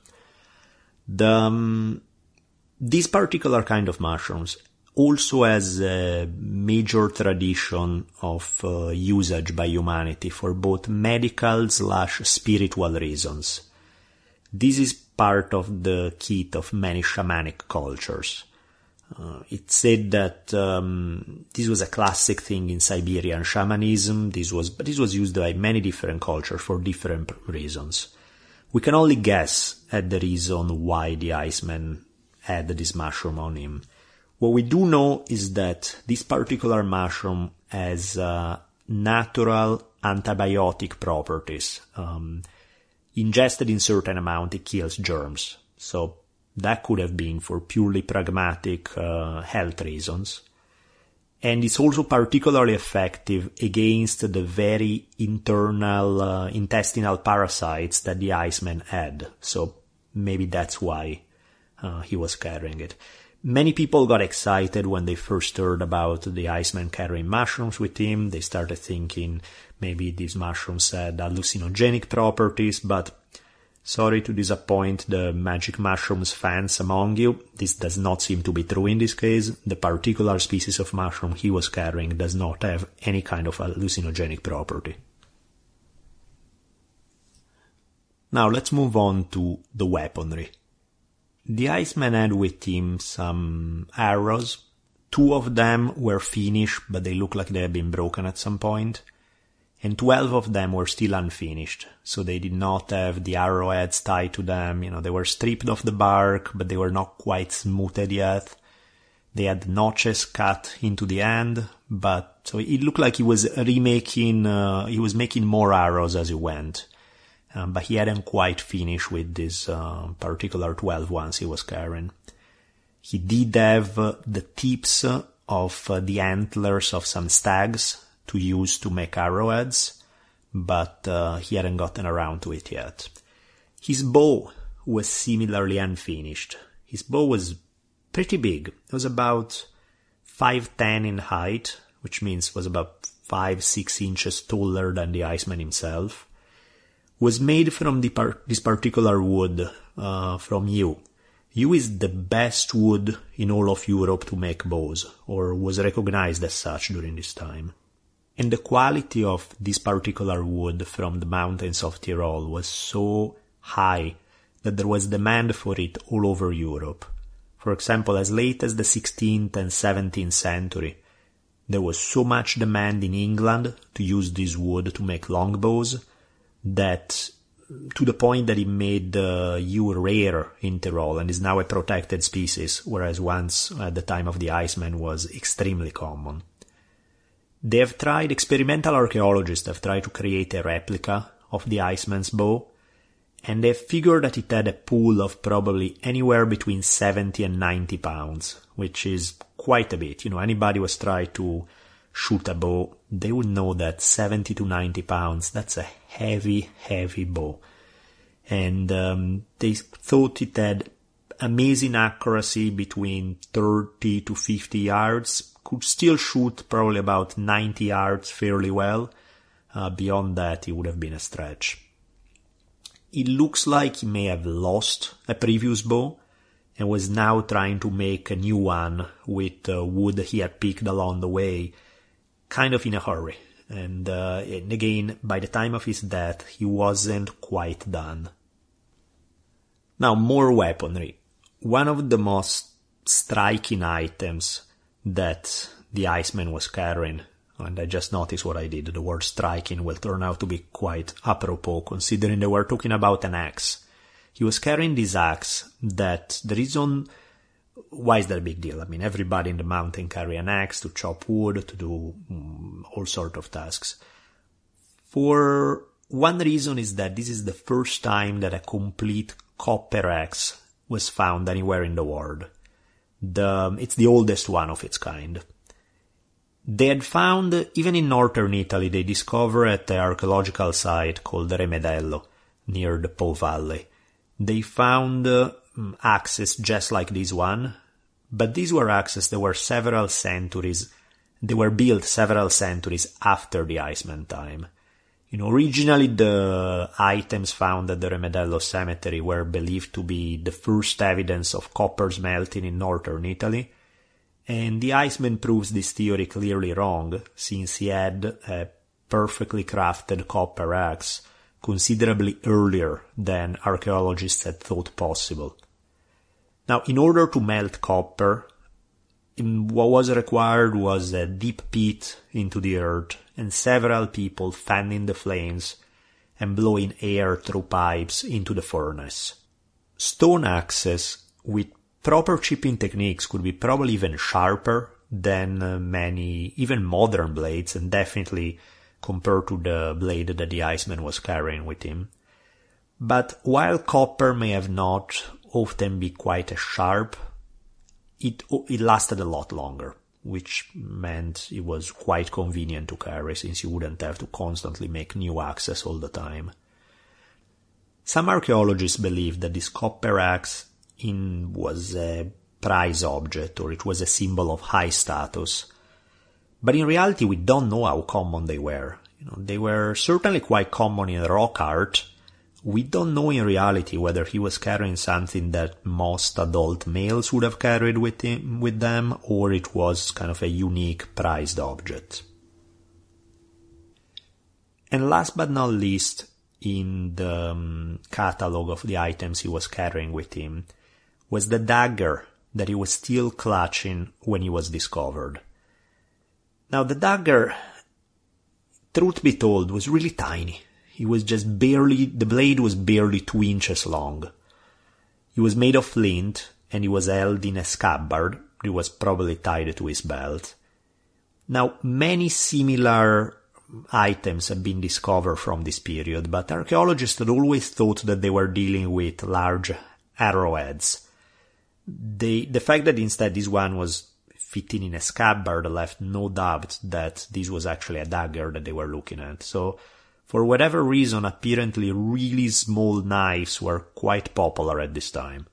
This particular kind of mushrooms also has a major tradition of usage by humanity for both medical/spiritual reasons. This is part of the kit of many shamanic cultures. It's said that this was a classic thing in Siberian shamanism. This was used by many different cultures for different reasons. We can only guess at the reason why the Iceman had this mushroom on him. What we do know is that this particular mushroom has natural antibiotic properties. Ingested in certain amount, it kills germs. So that could have been for purely pragmatic health reasons. And it's also particularly effective against the very internal intestinal parasites that the Iceman had. So maybe that's why he was carrying it. Many people got excited when they first heard about the Iceman carrying mushrooms with him. They started thinking maybe these mushrooms had hallucinogenic properties, but sorry to disappoint the magic mushrooms fans among you. This does not seem to be true in this case. The particular species of mushroom he was carrying does not have any kind of hallucinogenic property. Now let's move on to the weaponry. The Iceman had with him some arrows. 2 of them were finished, but they look like they had been broken at some point. And 12 of them were still unfinished, so they did not have the arrowheads tied to them. They were stripped of the bark, but they were not quite smoothed yet. They had notches cut into the end, but so it looked like he was making more arrows as he went. But he hadn't quite finished with this particular 12 ones he was carrying. He did have the tips of the antlers of some stags to use to make arrowheads, but he hadn't gotten around to it yet. His bow was similarly unfinished. His bow was pretty big. It was about 5'10" in height, which means was about 5-6 inches taller than the Iceman himself. Was made from this particular wood from yew. Yew is the best wood in all of Europe to make bows, or was recognized as such during this time. And the quality of this particular wood from the mountains of Tyrol was so high that there was demand for it all over Europe. For example, as late as the 16th and 17th century, there was so much demand in England to use this wood to make longbows that to the point that it made yew rare in Tyrol and is now a protected species, whereas once at the time of the Iceman was extremely common. Experimental archaeologists have tried to create a replica of the Iceman's bow, and they've figured that it had a pull of probably anywhere between 70 and 90 pounds, which is quite a bit. Anybody who has tried to shoot a bow, they would know that 70 to 90 pounds, that's a heavy, heavy bow. and they thought it had amazing accuracy between 30 to 50 yards, could still shoot probably about 90 yards fairly well. Beyond that, it would have been a stretch. It looks like he may have lost a previous bow and was now trying to make a new one with wood he had picked along the way, kind of in a hurry. And again, by the time of his death, he wasn't quite done. Now, more weaponry. One of the most striking items that the Iceman was carrying, and I just noticed what I did, the word striking will turn out to be quite apropos considering they were talking about an axe. He was carrying this axe that the reason why is that a big deal? I mean, everybody in the mountain carry an axe to chop wood, to do all sorts of tasks. For one reason is that this is the first time that a complete copper axe was found anywhere in the world. It's the oldest one of its kind. They had found, even in northern Italy, they discovered at the archaeological site called Remedello, near the Po Valley. They found axes just like this one, but these were axes that were they were built several centuries after the Iceman time. Originally the items found at the Remedello cemetery were believed to be the first evidence of copper smelting in northern Italy, and the Iceman proves this theory clearly wrong, since he had a perfectly crafted copper axe considerably earlier than archaeologists had thought possible. Now, in order to melt copper, what was required was a deep pit into the earth and several people fanning the flames and blowing air through pipes into the furnace. Stone axes with proper chipping techniques could be probably even sharper than many, even modern blades, and definitely compared to the blade that the Iceman was carrying with him. But while copper may have not often be quite as sharp, it lasted a lot longer, which meant it was quite convenient to carry, since you wouldn't have to constantly make new axes all the time. Some archaeologists believe that this copper axe was a prize object, or it was a symbol of high status. But in reality, we don't know how common they were. They were certainly quite common in rock art. We don't know in reality whether he was carrying something that most adult males would have carried with them, or it was kind of a unique prized object. And last but not least, in the catalog of the items he was carrying with him, was the dagger that he was still clutching when he was discovered. Now, the dagger, truth be told, was really tiny. The blade was barely 2 inches long. It was made of flint, and it was held in a scabbard. It was probably tied to his belt. Now, many similar items have been discovered from this period, but archaeologists had always thought that they were dealing with large arrowheads. The fact that instead this one was fitting in a scabbard left no doubt that this was actually a dagger that they were looking at. So, for whatever reason, apparently really small knives were quite popular at this time.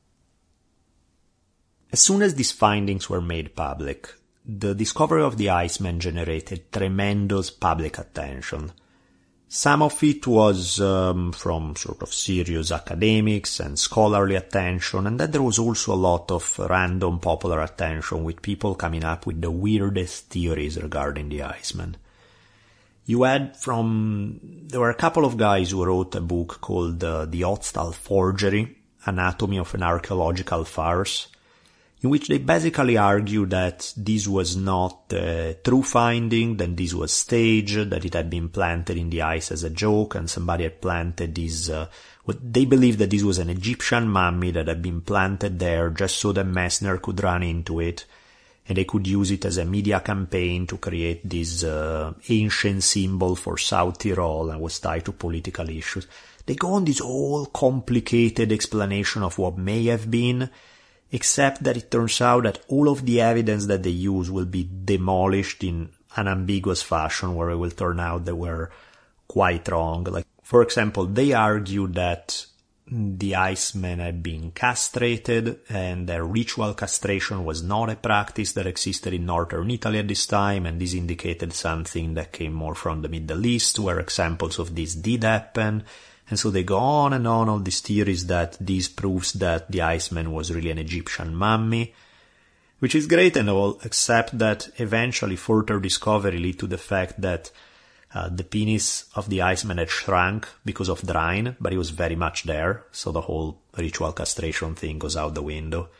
As soon as these findings were made public, the discovery of the Iceman generated tremendous public attention. Some of it was from sort of serious academics and scholarly attention, and then there was also a lot of random popular attention with people coming up with the weirdest theories regarding the Iceman. There were a couple of guys who wrote a book called The Otstal Forgery, Anatomy of an Archaeological Farce, in which they basically argue that this was not a true finding, that this was staged, that it had been planted in the ice as a joke, and somebody had planted this, they believed that this was an Egyptian mummy that had been planted there just so that Messner could run into it, and they could use it as a media campaign to create this ancient symbol for South Tyrol, and was tied to political issues. They go on this whole complicated explanation of what may have been, except that it turns out that all of the evidence that they use will be demolished in an ambiguous fashion, where it will turn out they were quite wrong. Like, For example, they argue that the Iceman had been castrated, and that ritual castration was not a practice that existed in northern Italy at this time, and this indicated something that came more from the Middle East, where examples of this did happen. And so they go on and on, all these theories that this proves that the Iceman was really an Egyptian mummy, which is great and all, except that eventually further discovery lead to the fact that the penis of the Iceman had shrunk because of drying, but it was very much there, so the whole ritual castration thing goes out the window.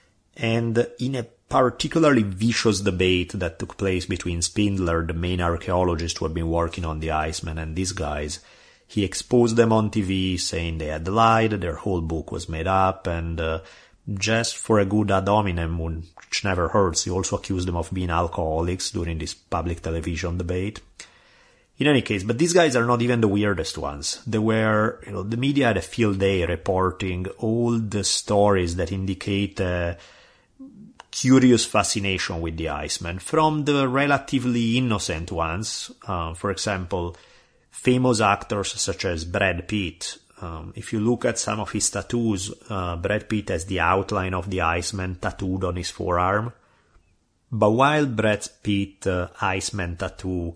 And in a particularly vicious debate that took place between Spindler, the main archaeologist who had been working on the Iceman, and these guys, he exposed them on TV, saying they had lied, their whole book was made up, and just for a good ad hominem, which never hurts, he also accused them of being alcoholics during this public television debate. In any case, but these guys are not even the weirdest ones. They were, the media had a field day reporting all the stories that indicate a curious fascination with the Iceman, from the relatively innocent ones, for example, famous actors such as Brad Pitt. If you look at some of his tattoos, Brad Pitt has the outline of the Iceman tattooed on his forearm. But while Brad Pitt Iceman tattoo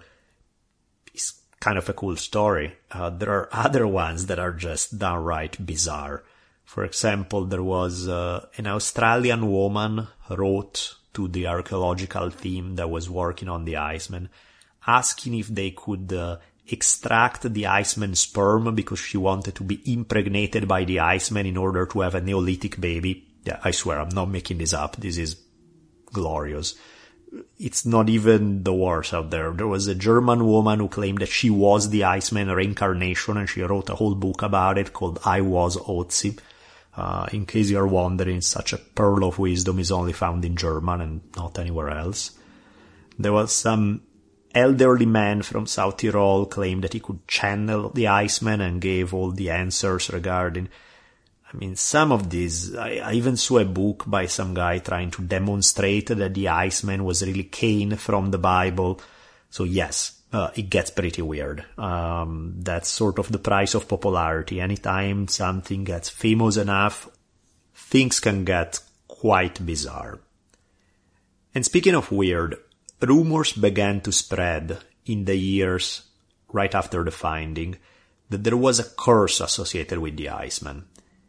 is kind of a cool story, there are other ones that are just downright bizarre. For example, there was an Australian woman wrote to the archaeological team that was working on the Iceman, asking if they could extract the Iceman sperm because she wanted to be impregnated by the Iceman in order to have a Neolithic baby. Yeah, I swear, I'm not making this up. This is glorious. It's not even the worst out there. There was a German woman who claimed that she was the Iceman reincarnation, and she wrote a whole book about it called I Was Otzi. In case you're wondering, such a pearl of wisdom is only found in German and not anywhere else. There was some elderly man from South Tyrol claimed that he could channel the Iceman and gave all the answers regarding... I mean, some of these... I even saw a book by some guy trying to demonstrate that the Iceman was really Cain from the Bible. So yes, it gets pretty weird. That's sort of the price of popularity. Anytime something gets famous enough, things can get quite bizarre. And speaking of weird, rumors began to spread in the years right after the finding that there was a curse associated with the Iceman.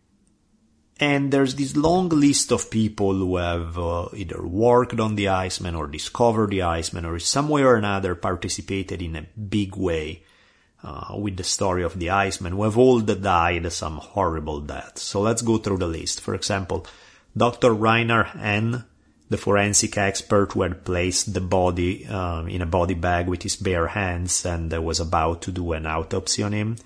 And there's this long list of people who have either worked on the Iceman or discovered the Iceman or some way or another participated in a big way with the story of the Iceman, who have all died some horrible death. So let's go through the list. For example, Dr. Rainer N., the forensic expert who had placed the body in a body bag with his bare hands and was about to do an autopsy on him.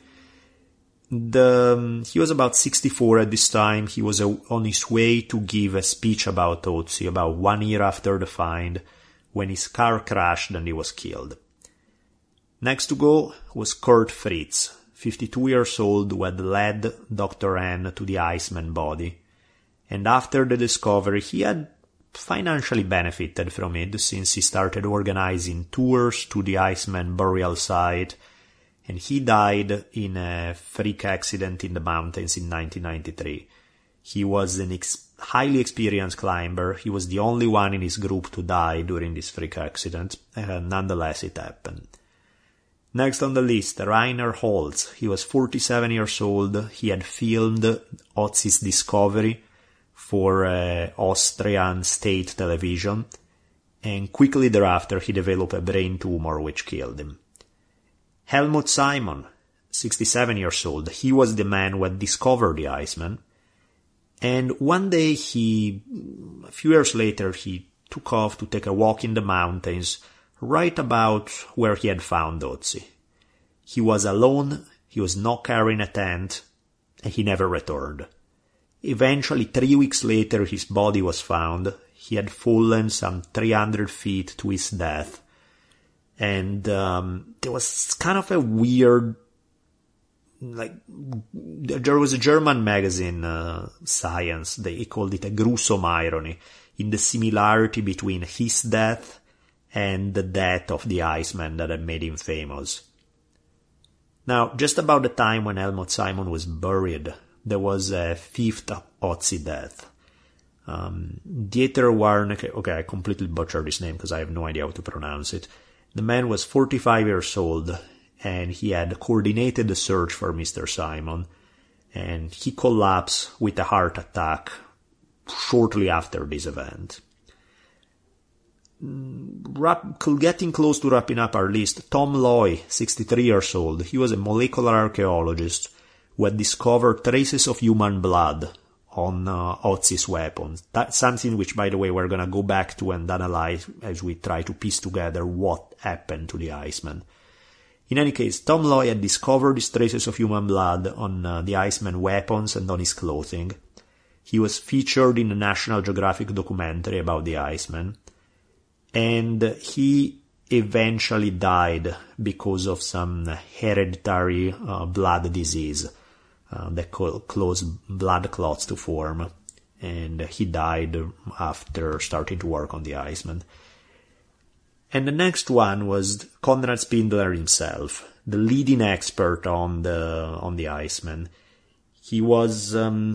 He was about 64 at this time. He was on his way to give a speech about Otzi about 1 year after the find, when his car crashed and he was killed. Next to go was Kurt Fritz, 52 years old, who had led Dr. N to the Iceman body. And after the discovery, he had financially benefited from it, since he started organizing tours to the Iceman burial site, and he died in a freak accident in the mountains in 1993. He was an highly experienced climber. He was the only one in his group to die during this freak accident. Nonetheless, it happened. Next on the list, Rainer Holz. He was 47 years old. He had filmed Otzi's discovery for Austrian state television, and quickly thereafter he developed a brain tumor which killed him. Helmut Simon, 67 years old, he was the man who had discovered the Iceman, and one day a few years later, he took off to take a walk in the mountains, right about where he had found Otzi. He was alone, he was not carrying a tent, and he never returned. Eventually, 3 weeks later, his body was found. He had fallen some 300 feet to his death. And there was kind of a weird... there was a German magazine, Science, they called it a gruesome irony, in the similarity between his death and the death of the Iceman that had made him famous. Now, just about the time when Helmut Simon was buried, there was a fifth Otzi death. Dieter Warnecke, okay, I completely butchered his name because I have no idea how to pronounce it. The man was 45 years old, and he had coordinated the search for Mr. Simon, and he collapsed with a heart attack shortly after this event. Getting close to wrapping up our list, Tom Loy, 63 years old, he was a molecular archaeologist who had discovered traces of human blood on Otzi's weapons. That's something which, by the way, we're going to go back to and analyze as we try to piece together what happened to the Iceman. In any case, Tom Loy had discovered these traces of human blood on the Iceman weapons and on his clothing. He was featured in a National Geographic documentary about the Iceman, and he eventually died because of some hereditary blood disease that caused blood clots to form, and he died after starting to work on the Iceman. And the next one was Konrad Spindler himself, the leading expert on the Iceman. He was,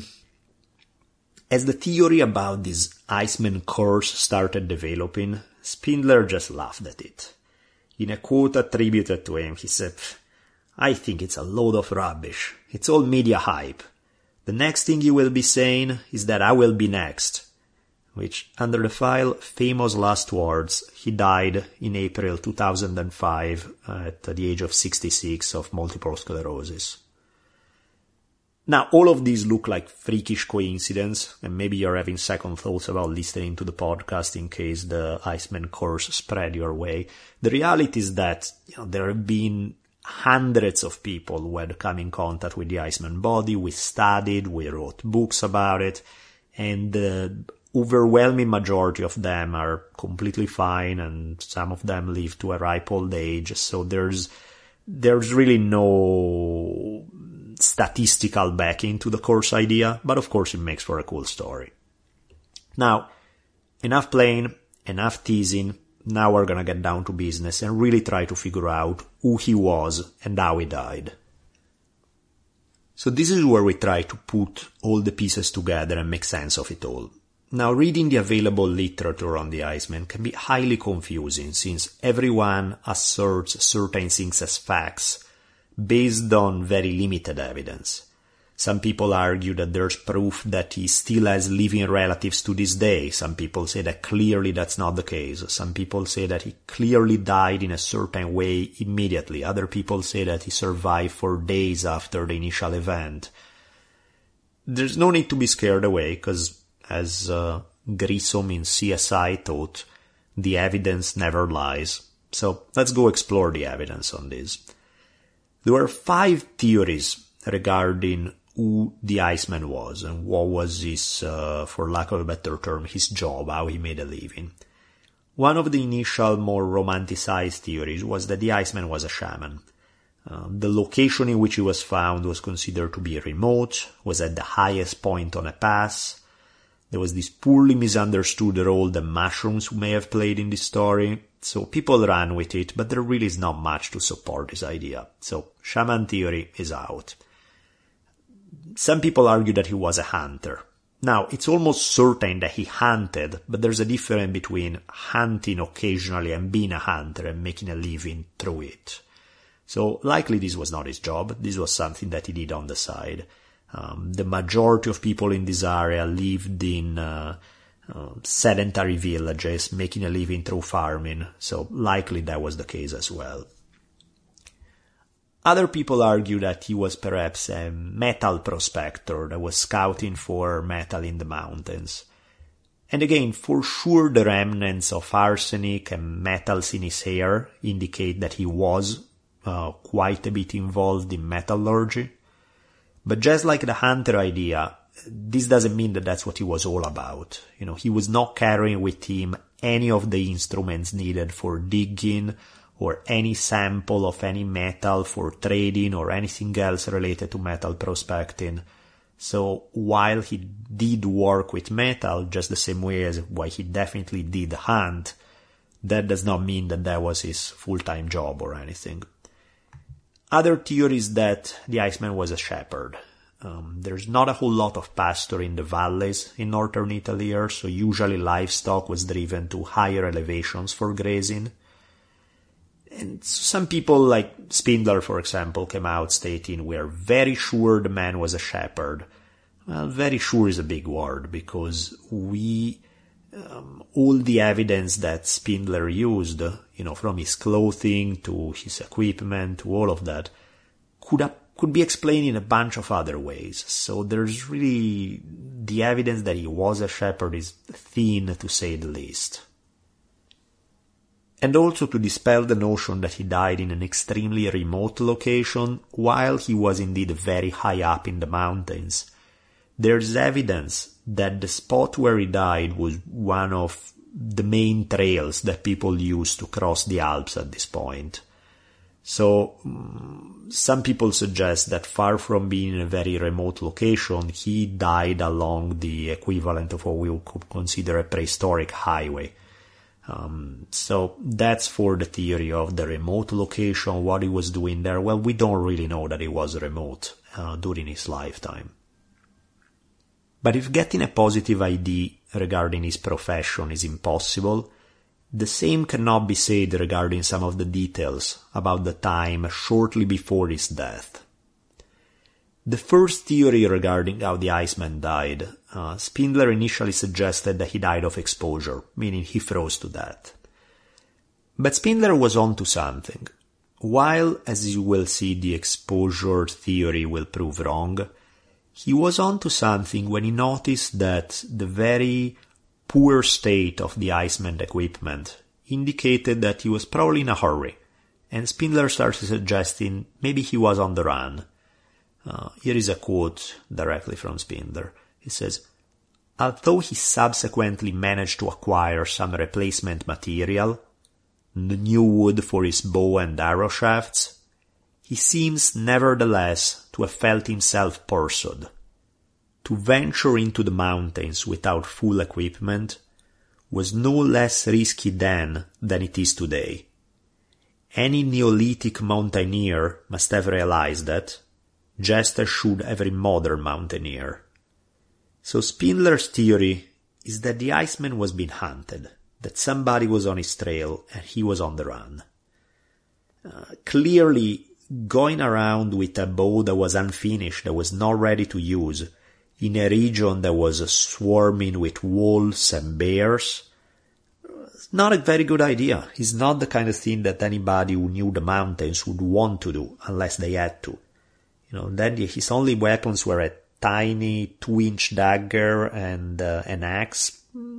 as the theory about this Iceman curse started developing, Spindler just laughed at it. In a quote attributed to him, he said, "I think it's a load of rubbish. It's all media hype. The next thing you will be saying is that I will be next." Which, under the file famous last words, he died in April 2005 at the age of 66 of multiple sclerosis. Now, all of these look like freakish coincidence, and maybe you're having second thoughts about listening to the podcast in case the Iceman curse spread your way. The reality is that there have been hundreds of people who had come in contact with the Iceman body. We studied, we wrote books about it, and the overwhelming majority of them are completely fine, and some of them live to a ripe old age. So there's really no statistical backing to the curse idea, but of course it makes for a cool story. Now, enough playing, enough teasing. Now we're gonna get down to business and really try to figure out who he was and how he died. So this is where we try to put all the pieces together and make sense of it all. Now, reading the available literature on the Iceman can be highly confusing, since everyone asserts certain things as facts based on very limited evidence. Some people argue that there's proof that he still has living relatives to this day. Some people say that clearly that's not the case. Some people say that he clearly died in a certain way immediately. Other people say that he survived for days after the initial event. There's no need to be scared away, because as Grissom in CSI thought, the evidence never lies. So let's go explore the evidence on this. There were 5 theories regarding who the Iceman was and what was his, for lack of a better term, his job, how he made a living. One of the initial more romanticized theories was that the Iceman was a shaman. The location in which he was found was considered to be remote, was at the highest point on a pass. There was this poorly misunderstood role that mushrooms may have played in this story, so people ran with it, but there really is not much to support this idea. So, shaman theory is out. Some people argue that he was a hunter. Now, it's almost certain that he hunted, but there's a difference between hunting occasionally and being a hunter and making a living through it. So, likely this was not his job, this was something that he did on the side. The majority of people in this area lived in sedentary villages, making a living through farming, so likely that was the case as well. Other people argue that he was perhaps a metal prospector that was scouting for metal in the mountains. And again, for sure the remnants of arsenic and metals in his hair indicate that he was quite a bit involved in metallurgy. But just like the hunter idea, this doesn't mean that that's what he was all about. He was not carrying with him any of the instruments needed for digging, or any sample of any metal for trading, or anything else related to metal prospecting. So while he did work with metal, just the same way as why he definitely did hunt, that does not mean that that was his full-time job or anything. Other theories that the Iceman was a shepherd. There's not a whole lot of pasture in the valleys in northern Italy here, so usually livestock was driven to higher elevations for grazing. And some people, like Spindler, for example, came out stating, "We're very sure the man was a shepherd." Well, very sure is a big word, because all the evidence that Spindler used, from his clothing to his equipment to all of that, could be explained in a bunch of other ways. So there's really, the evidence that he was a shepherd is thin, to say the least. And also to dispel the notion that he died in an extremely remote location, while he was indeed very high up in the mountains, there's evidence that the spot where he died was one of the main trails that people used to cross the Alps at this point. So some people suggest that far from being in a very remote location, he died along the equivalent of what we could consider a prehistoric highway. So that's for the theory of the remote location, what he was doing there. Well, we don't really know that it was remote during his lifetime. But if getting a positive idea regarding his profession is impossible, the same cannot be said regarding some of the details about the time shortly before his death. The first theory regarding how the Iceman died, Spindler initially suggested that he died of exposure, meaning he froze to death. But Spindler was onto something. While, as you will see, the exposure theory will prove wrong, he was onto something when he noticed that the very poor state of the Iceman equipment indicated that he was probably in a hurry, and Spindler started suggesting maybe he was on the run. Here is a quote directly from Spindler. He says, "Although he subsequently managed to acquire some replacement material, the new wood for his bow and arrow shafts, he seems nevertheless to have felt himself pursued. To venture into the mountains without full equipment was no less risky then than it is today. Any Neolithic mountaineer must have realized that, just as should every modern mountaineer." So Spindler's theory is that the Iceman was being hunted, that somebody was on his trail and he was on the run. Clearly, going around with a bow that was unfinished, that was not ready to use, in a region that was swarming with wolves and bears, it's not a very good idea. It's not the kind of thing that anybody who knew the mountains would want to do unless they had to. Then his only weapons were a tiny 2-inch dagger and an axe.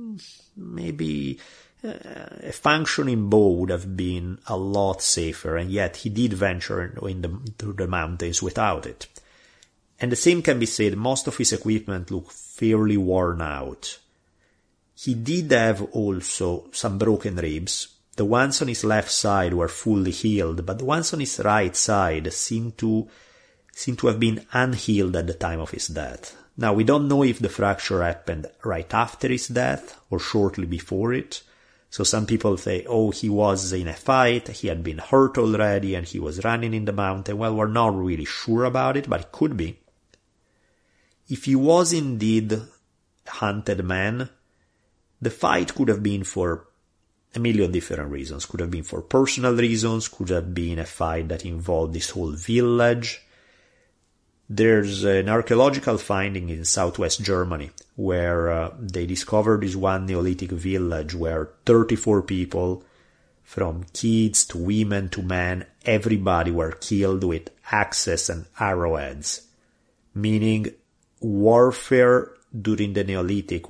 Maybe a functioning bow would have been a lot safer, and yet he did venture into the mountains without it. And the same can be said, most of his equipment looked fairly worn out. He did have also some broken ribs. The ones on his left side were fully healed, but the ones on his right side seemed to have been unhealed at the time of his death. Now, we don't know if the fracture happened right after his death or shortly before it. So some people say, he was in a fight, he had been hurt already, and he was running in the mountain. Well, we're not really sure about it, but it could be. If he was indeed a hunted man, the fight could have been for a million different reasons. Could have been for personal reasons, could have been a fight that involved this whole village. There's an archaeological finding in southwest Germany where they discovered this one Neolithic village where 34 people, from kids to women to men, everybody were killed with axes and arrowheads, meaning warfare during the Neolithic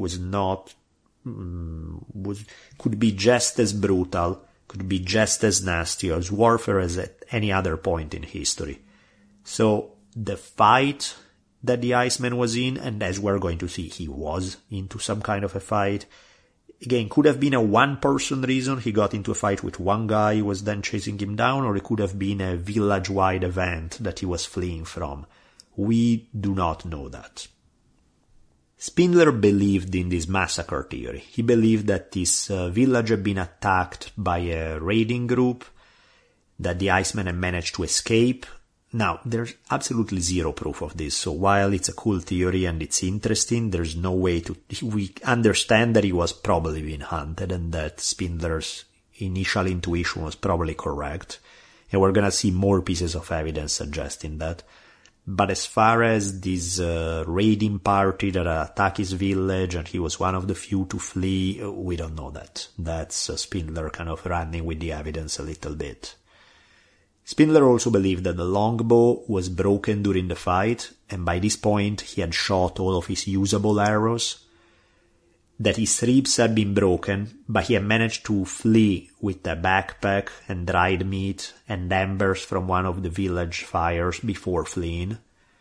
could be just as brutal, could be just as nasty as warfare as at any other point in history. So the fight that the Iceman was in, and as we're going to see, he was into some kind of a fight, again, could have been a one-person reason. He got into a fight with one guy who was then chasing him down, or it could have been a village-wide event that he was fleeing from. We do not know that. Spindler believed in this massacre theory. He believed that this village had been attacked by a raiding group, that the Iceman had managed to escape, Now, there's absolutely zero proof of this, so while it's a cool theory and it's interesting, there's no way to... We understand that he was probably being hunted and that Spindler's initial intuition was probably correct, and we're gonna see more pieces of evidence suggesting that. But as far as this raiding party that attacked his village and he was one of the few to flee, we don't know that. That's Spindler kind of running with the evidence a little bit. Spindler also believed that the longbow was broken during the fight, and by this point he had shot all of his usable arrows, that his ribs had been broken, but he had managed to flee with a backpack and dried meat and embers from one of the village fires before fleeing.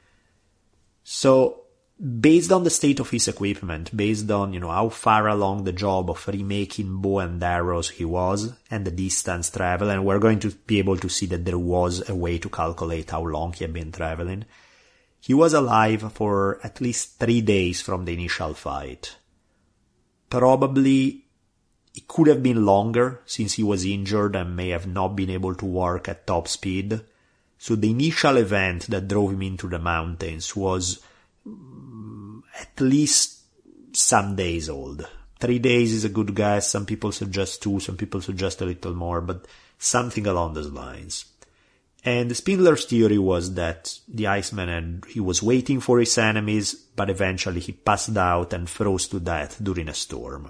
So, based on the state of his equipment, based on, how far along the job of remaking bow and arrows he was, and the distance traveled, and we're going to be able to see that there was a way to calculate how long he had been traveling, he was alive for at least 3 days from the initial fight. Probably it could have been longer, since he was injured and may have not been able to work at top speed. So the initial event that drove him into the mountains was at least some days old. 3 days is a good guess. Some people suggest 2, some people suggest a little more, but something along those lines. And Spindler's theory was that the Iceman he was waiting for his enemies, but eventually he passed out and froze to death during a storm.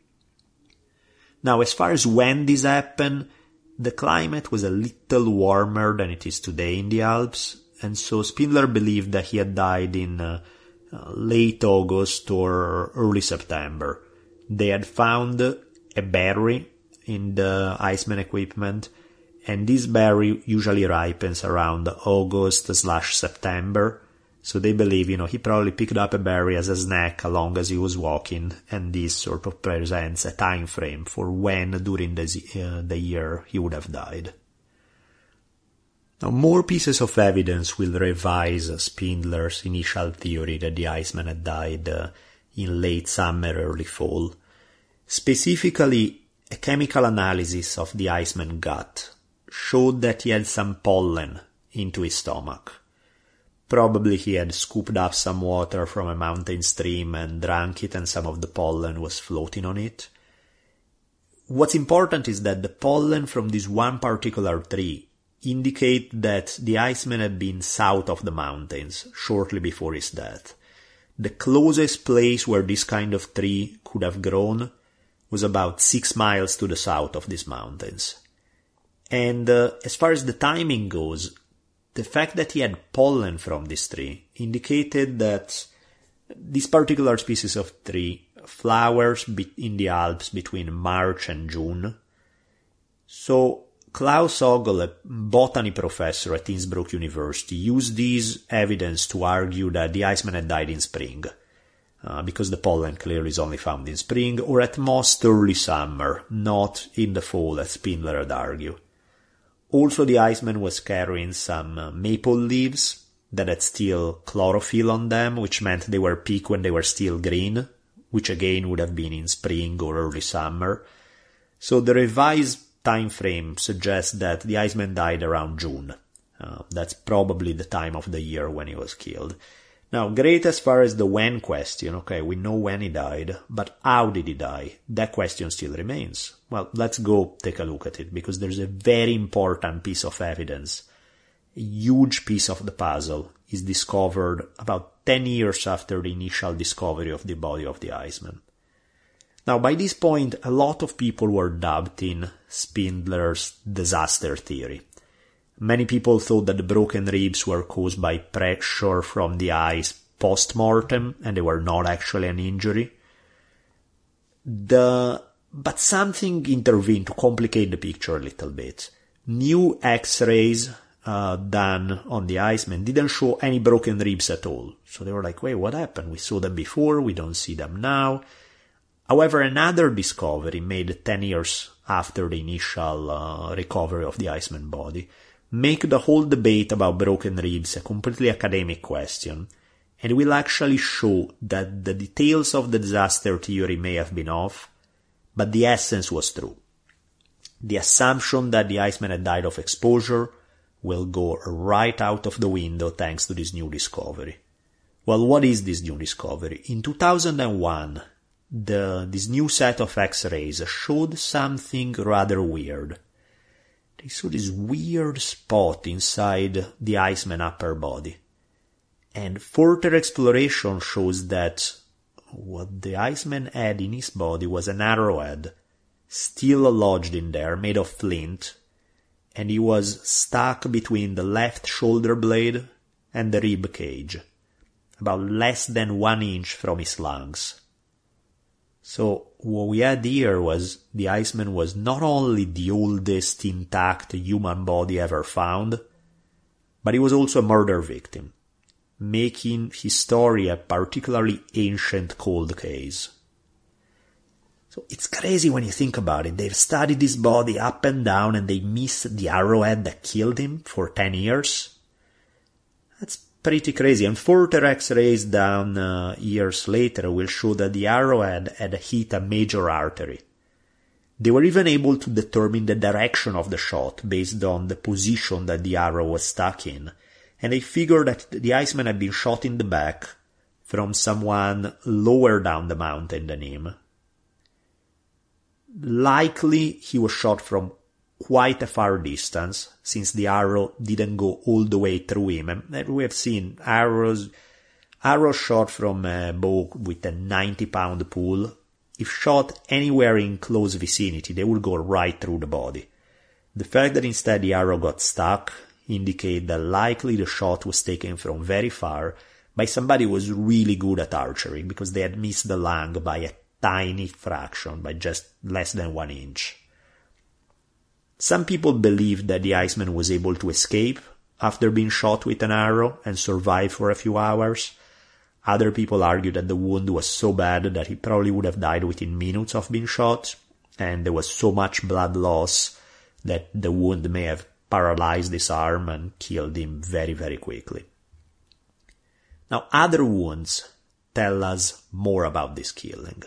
Now, as far as when this happened, the climate was a little warmer than it is today in the Alps, and so Spindler believed that he had died in late August or early September. They had found a berry in the Iceman equipment, and this berry usually ripens around August/September, so they believe, he probably picked up a berry as a snack along as he was walking, and this sort of presents a time frame for when during the year he would have died. Now, more pieces of evidence will revise Spindler's initial theory that the Iceman had died in late summer, early fall. Specifically, a chemical analysis of the Iceman gut showed that he had some pollen into his stomach. Probably he had scooped up some water from a mountain stream and drank it, and some of the pollen was floating on it. What's important is that the pollen from this one particular tree indicate that the Iceman had been south of the mountains shortly before his death. The closest place where this kind of tree could have grown was about 6 miles to the south of these mountains. And as far as the timing goes, the fact that he had pollen from this tree indicated that this particular species of tree flowers in the Alps between March and June. So Klaus Ogel, a botany professor at Innsbruck University, used this evidence to argue that the Iceman had died in spring, because the pollen clearly is only found in spring, or at most early summer, not in the fall, as Spindler had argued. Also, the Iceman was carrying some maple leaves that had still chlorophyll on them, which meant they were picked when they were still green, which again would have been in spring or early summer. So the revised time frame suggests that the Iceman died around June. That's probably the time of the year when he was killed. Now, great as far as the when question. Okay, we know when he died, but how did he die? That question still remains. Well, let's go take a look at it, because there's a very important piece of evidence. A huge piece of the puzzle is discovered about 10 years after the initial discovery of the body of the Iceman. Now, by this point, a lot of people were doubting Spindler's disaster theory. Many people thought that the broken ribs were caused by pressure from the ice post-mortem, and they were not actually an injury. But something intervened to complicate the picture a little bit. New X-rays done on the Iceman didn't show any broken ribs at all. So they were like, wait, what happened? We saw them before, we don't see them now. However, another discovery made 10 years after the initial recovery of the Iceman body make the whole debate about broken ribs a completely academic question, and will actually show that the details of the disaster theory may have been off, but the essence was true. The assumption that the Iceman had died of exposure will go right out of the window thanks to this new discovery. Well, what is this new discovery? In 2001, this new set of X-rays showed something rather weird. They saw this weird spot inside the Iceman's upper body. And further exploration shows that what the Iceman had in his body was an arrowhead, still lodged in there, made of flint, and he was stuck between the left shoulder blade and the rib cage, about less than 1 inch from his lungs. So what we had here was the Iceman was not only the oldest intact human body ever found, but he was also a murder victim, making his story a particularly ancient cold case. So it's crazy when you think about it. They've studied his body up and down and they missed the arrowhead that killed him for 10 years. That's pretty crazy. And further X-rays down years later will show that the arrowhead had hit a major artery. They were even able to determine the direction of the shot based on the position that the arrow was stuck in. And they figured that the Iceman had been shot in the back from someone lower down the mountain than him. Likely he was shot from quite a far distance, since the arrow didn't go all the way through him. And we have seen arrows shot from a bow with a 90-pound pull. If shot anywhere in close vicinity, they will go right through the body. The fact that instead the arrow got stuck indicate that likely the shot was taken from very far by somebody who was really good at archery, because they had missed the lung by a tiny fraction, by just less than 1 inch. Some people believe that the Iceman was able to escape after being shot with an arrow and survive for a few hours. Other people argue that the wound was so bad that he probably would have died within minutes of being shot, and there was so much blood loss that the wound may have paralyzed his arm and killed him very, very quickly. Now, other wounds tell us more about this killing.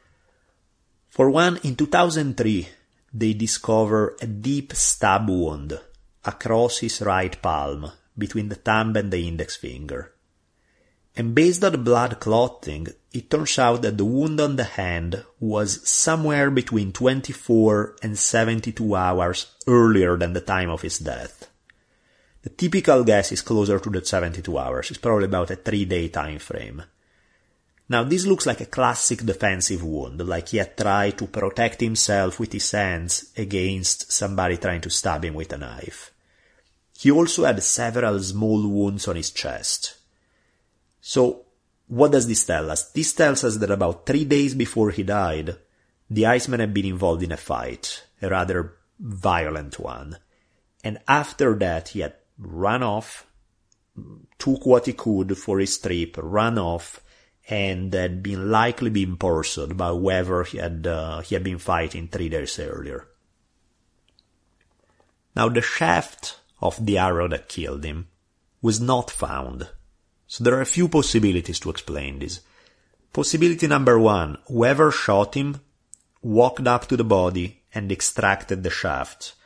For one, in 2003, they discover a deep stab wound across his right palm, between the thumb and the index finger. And based on the blood clotting, it turns out that the wound on the hand was somewhere between 24 and 72 hours earlier than the time of his death. The typical guess is closer to the 72 hours. It's probably about a 3-day time frame. Now, this looks like a classic defensive wound, like he had tried to protect himself with his hands against somebody trying to stab him with a knife. He also had several small wounds on his chest. So, what does this tell us? This tells us that about 3 days before he died, the Iceman had been involved in a fight, a rather violent one. And after that, he had run off, took what he could for his trip, ran off, and had been likely been pursued by whoever he had been fighting 3 days earlier. Now, the shaft of the arrow that killed him was not found. So there are a few possibilities to explain this. Possibility number one, whoever shot him walked up to the body and extracted the shaft.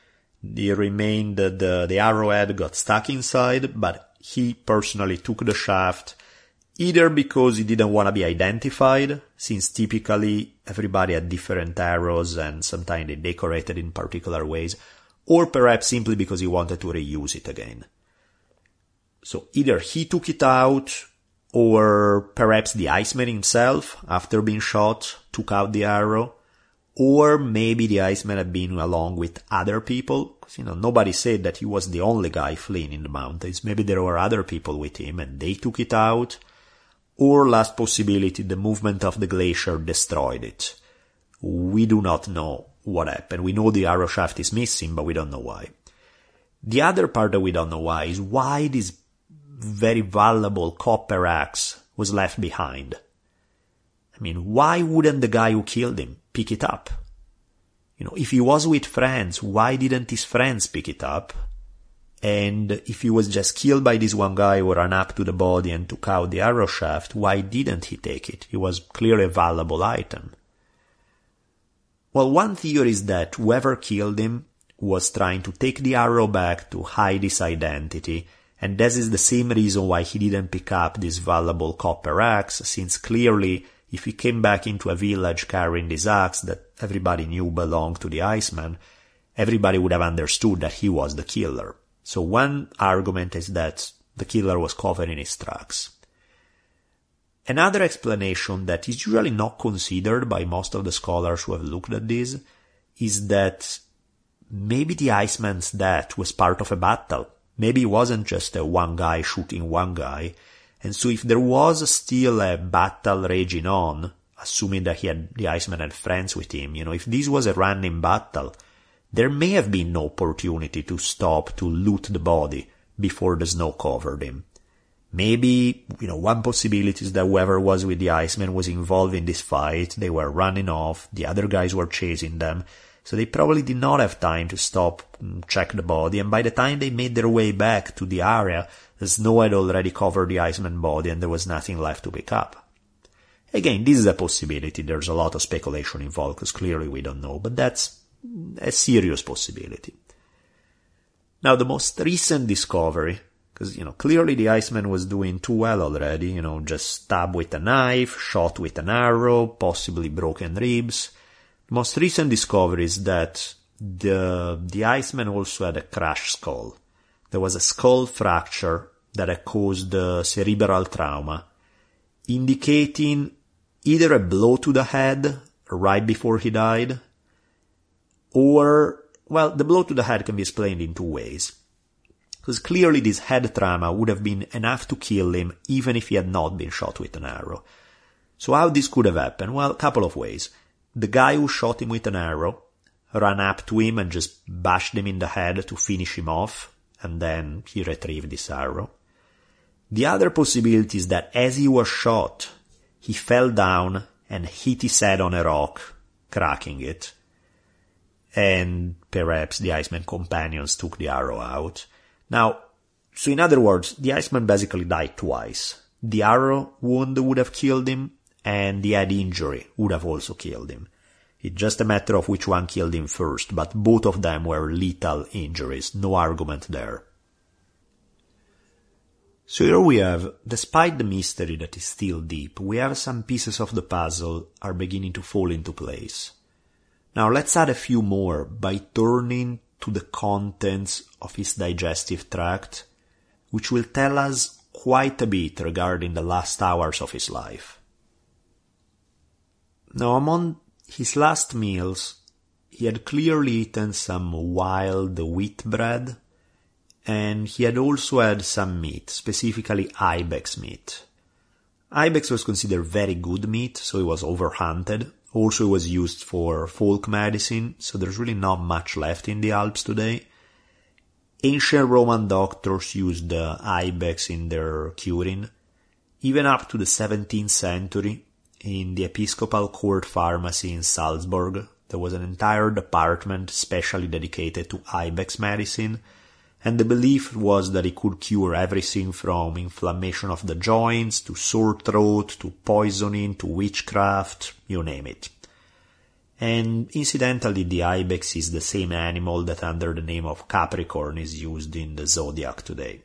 The arrowhead got stuck inside, but he personally took the shaft, either because he didn't want to be identified, since typically everybody had different arrows and sometimes they decorated in particular ways, or perhaps simply because he wanted to reuse it again. So either he took it out, or perhaps the Iceman himself, after being shot, took out the arrow, or maybe the Iceman had been along with other people, because, nobody said that he was the only guy fleeing in the mountains. Maybe there were other people with him and they took it out. Or, last possibility, the movement of the glacier destroyed it. We do not know what happened. We know the arrow shaft is missing, but we don't know why. The other part that we don't know why is why this very valuable copper axe was left behind. I mean, why wouldn't the guy who killed him pick it up? If he was with friends, why didn't his friends pick it up? And if he was just killed by this one guy who ran up to the body and took out the arrow shaft, why didn't he take it? It was clearly a valuable item. Well, one theory is that whoever killed him was trying to take the arrow back to hide his identity, and this is the same reason why he didn't pick up this valuable copper axe, since clearly if he came back into a village carrying this axe that everybody knew belonged to the Iceman, everybody would have understood that he was the killer. So one argument is that the killer was covered in his tracks. Another explanation that is usually not considered by most of the scholars who have looked at this is that maybe the Iceman's death was part of a battle. Maybe it wasn't just one guy shooting one guy. And so if there was still a battle raging on, assuming that the Iceman had friends with him, if this was a running battle, there may have been no opportunity to stop to loot the body before the snow covered him. Maybe, one possibility is that whoever was with the Iceman was involved in this fight, they were running off, the other guys were chasing them, so they probably did not have time to stop and check the body, and by the time they made their way back to the area, the snow had already covered the Iceman body and there was nothing left to pick up. Again, this is a possibility, there's a lot of speculation involved, because clearly we don't know, but that's a serious possibility. Now, the most recent discovery, because, clearly the Iceman was doing too well already, just stabbed with a knife, shot with an arrow, possibly broken ribs. The most recent discovery is that the Iceman also had a crushed skull. There was a skull fracture that had caused cerebral trauma, indicating either a blow to the head right before he died, or, the blow to the head can be explained in two ways. Because clearly this head trauma would have been enough to kill him even if he had not been shot with an arrow. So how this could have happened? Well, a couple of ways. The guy who shot him with an arrow ran up to him and just bashed him in the head to finish him off, and then he retrieved this arrow. The other possibility is that as he was shot, he fell down and hit his head on a rock, cracking it. And perhaps the Iceman companions took the arrow out. Now, so in other words, the Iceman basically died twice. The arrow wound would have killed him, and the head injury would have also killed him. It's just a matter of which one killed him first, but both of them were lethal injuries, no argument there. So here we have, despite the mystery that is still deep, we have some pieces of the puzzle are beginning to fall into place. Now let's add a few more by turning to the contents of his digestive tract, which will tell us quite a bit regarding the last hours of his life. Now, among his last meals, he had clearly eaten some wild wheat bread, and he had also had some meat, specifically ibex meat. Ibex was considered very good meat, so it was overhunted. Also, it was used for folk medicine, so there's really not much left in the Alps today. Ancient Roman doctors used ibex in their curing. Even up to the 17th century, in the Episcopal Court Pharmacy in Salzburg, there was an entire department specially dedicated to ibex medicine, and the belief was that it could cure everything from inflammation of the joints, to sore throat, to poisoning, to witchcraft, you name it. And incidentally, the ibex is the same animal that under the name of Capricorn is used in the zodiac today.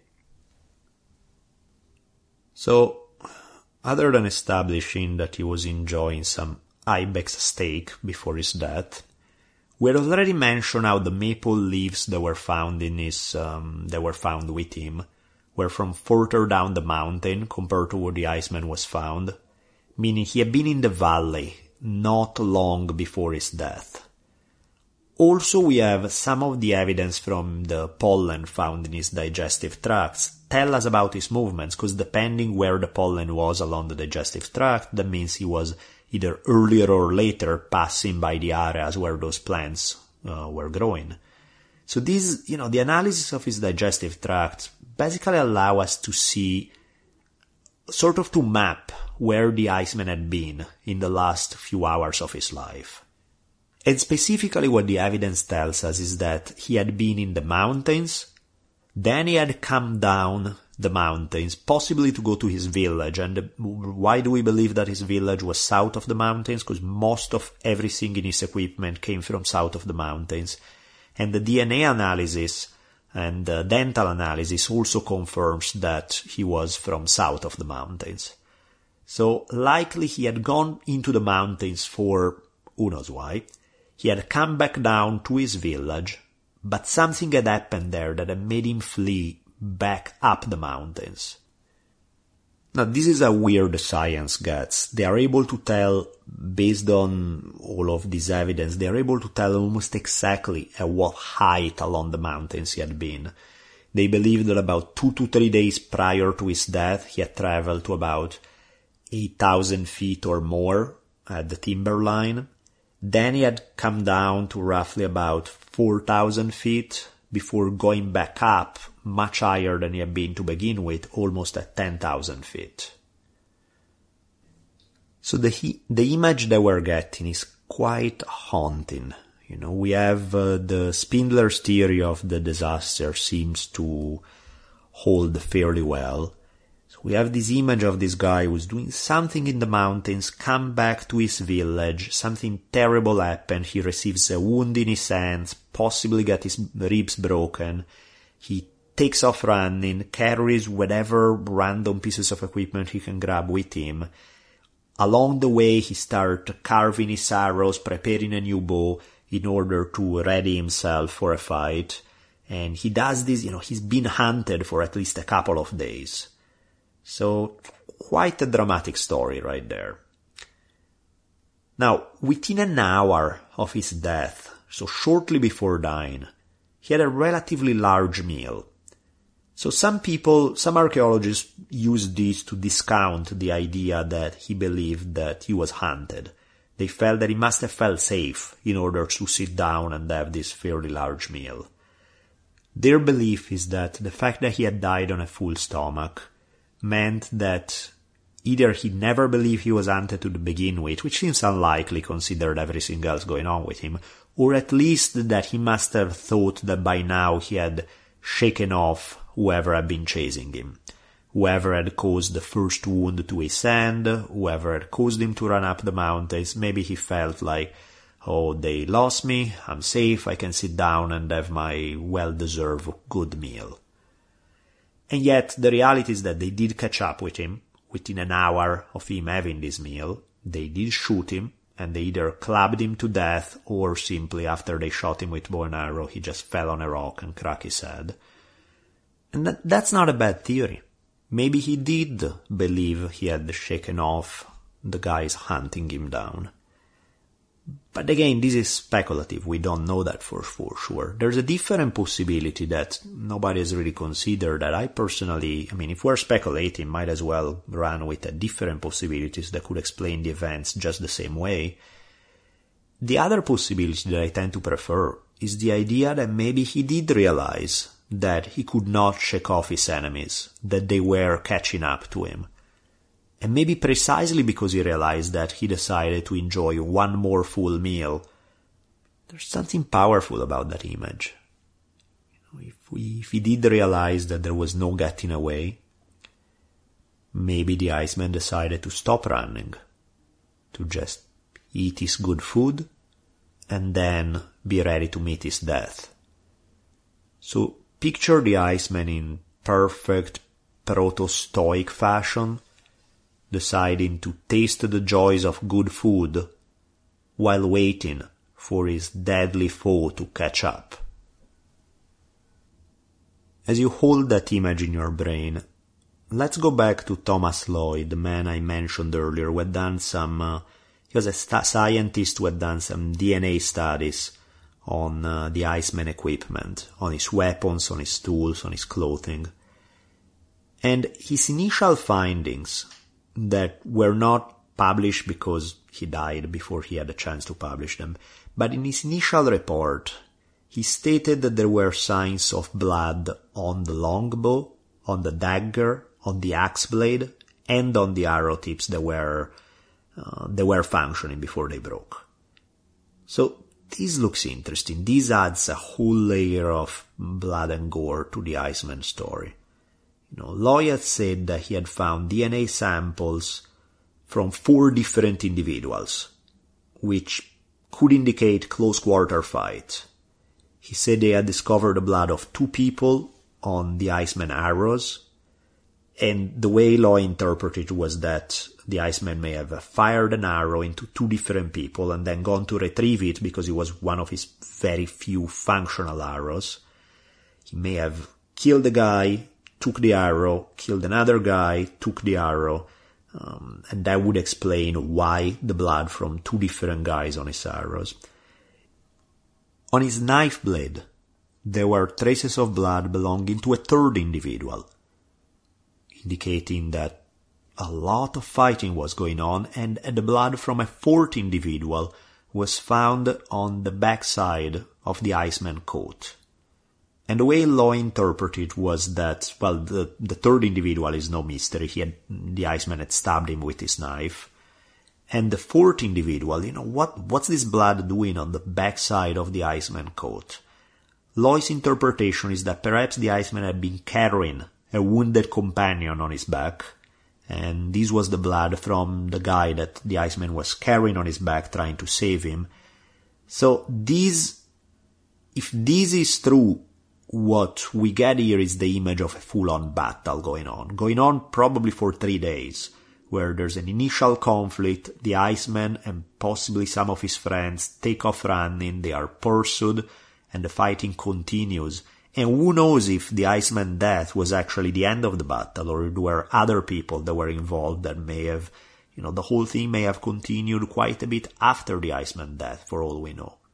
So, other than establishing that he was enjoying some ibex steak before his death, we had already mentioned how the maple leaves that were found with him were from further down the mountain compared to where the Iceman was found, meaning he had been in the valley not long before his death. Also, we have some of the evidence from the pollen found in his digestive tracts tell us about his movements, because depending where the pollen was along the digestive tract, that means he was either earlier or later passing by the areas where those plants were growing. So these, the analysis of his digestive tract basically allow us to see, sort of to map where the Iceman had been in the last few hours of his life. And specifically what the evidence tells us is that he had been in the mountains, then he had come down the mountains, possibly to go to his village. And why do we believe that his village was south of the mountains? Because most of everything in his equipment came from south of the mountains. And the DNA analysis and the dental analysis also confirms that he was from south of the mountains. So likely he had gone into the mountains for who knows why. He had come back down to his village, but something had happened there that had made him flee back up the mountains. Now, this is how weird science gets. They are able to tell, based on all of this evidence, they are able to tell almost exactly at what height along the mountains he had been. They believe that about 2 to 3 days prior to his death, he had traveled to about 8,000 feet or more at the timberline. Then he had come down to roughly about 4,000 feet before going back up much higher than he had been to begin with, almost at 10,000 feet. So the image that we're getting is quite haunting. You know, we have the Spindler's theory of the disaster seems to hold fairly well. So we have this image of this guy who's doing something in the mountains, come back to his village, something terrible happened, he receives a wound in his hands, possibly get his ribs broken, he takes off running, carries whatever random pieces of equipment he can grab with him. Along the way, he starts carving his arrows, preparing a new bow in order to ready himself for a fight. And he does this, he's been hunted for at least a couple of days. So, quite a dramatic story right there. Now, within an hour of his death, so shortly before dying, he had a relatively large meal. So some archaeologists use this to discount the idea that he believed that he was hunted. They felt that he must have felt safe in order to sit down and have this fairly large meal. Their belief is that the fact that he had died on a full stomach meant that either he never believed he was hunted to begin with, which seems unlikely considered everything else going on with him, or at least that he must have thought that by now he had shaken off whoever had been chasing him, whoever had caused the first wound to his hand, whoever had caused him to run up the mountains. Maybe he felt like, oh, they lost me, I'm safe, I can sit down and have my well-deserved good meal. And yet the reality is that they did catch up with him within an hour of him having this meal. They did shoot him, and they either clubbed him to death or simply after they shot him with bow and arrow, he just fell on a rock and cracked his head. And that's not a bad theory. Maybe he did believe he had shaken off the guys hunting him down. But again, this is speculative. We don't know that for sure. There's a different possibility that nobody has really considered that I personally, if we're speculating, might as well run with different possibilities that could explain the events just the same way. The other possibility that I tend to prefer is the idea that maybe he did realize that he could not shake off his enemies, that they were catching up to him. And maybe precisely because he realized that, he decided to enjoy one more full meal. There's something powerful about that image. If he did realize that there was no getting away, maybe the Iceman decided to stop running, to just eat his good food, and then be ready to meet his death. So, picture the Iceman in perfect proto-stoic fashion, deciding to taste the joys of good food while waiting for his deadly foe to catch up. As you hold that image in your brain, let's go back to Thomas Lloyd, the man I mentioned earlier, who had done he was a scientist who had done some DNA studies on the Iceman equipment, on his weapons, on his tools, on his clothing. And his initial findings that were not published because he died before he had a chance to publish them, but in his initial report, he stated that there were signs of blood on the longbow, on the dagger, on the axe blade, and on the arrow tips that were functioning before they broke. So this looks interesting. This adds a whole layer of blood and gore to the Iceman story. Lloyd said that he had found DNA samples from 4 different individuals, which could indicate close quarter fight. He said they had discovered the blood of 2 people on the Iceman arrows, and the way Loy interpreted was that the Iceman may have fired an arrow into 2 different people and then gone to retrieve it because it was one of his very few functional arrows. He may have killed the guy, took the arrow, killed another guy, took the arrow, and that would explain why the blood from 2 different guys on his arrows. On his knife blade, there were traces of blood belonging to a 3rd individual, indicating that a lot of fighting was going on, and the blood from a 4th individual was found on the backside of the Iceman coat. And the way Loy interpreted was that, well, the 3rd individual is no mystery. The Iceman had stabbed him with his knife. And the 4th individual, what's this blood doing on the backside of the Iceman coat? Loy's interpretation is that perhaps the Iceman had been carrying a wounded companion on his back, and this was the blood from the guy that the Iceman was carrying on his back trying to save him. So if this is true, what we get here is the image of a full-on battle going on probably for 3 days, where there's an initial conflict, the Iceman and possibly some of his friends take off running, they are pursued, and the fighting continues. And who knows if the Iceman death was actually the end of the battle, or there were other people that were involved that may have, the whole thing may have continued quite a bit after the Iceman death, for all we know.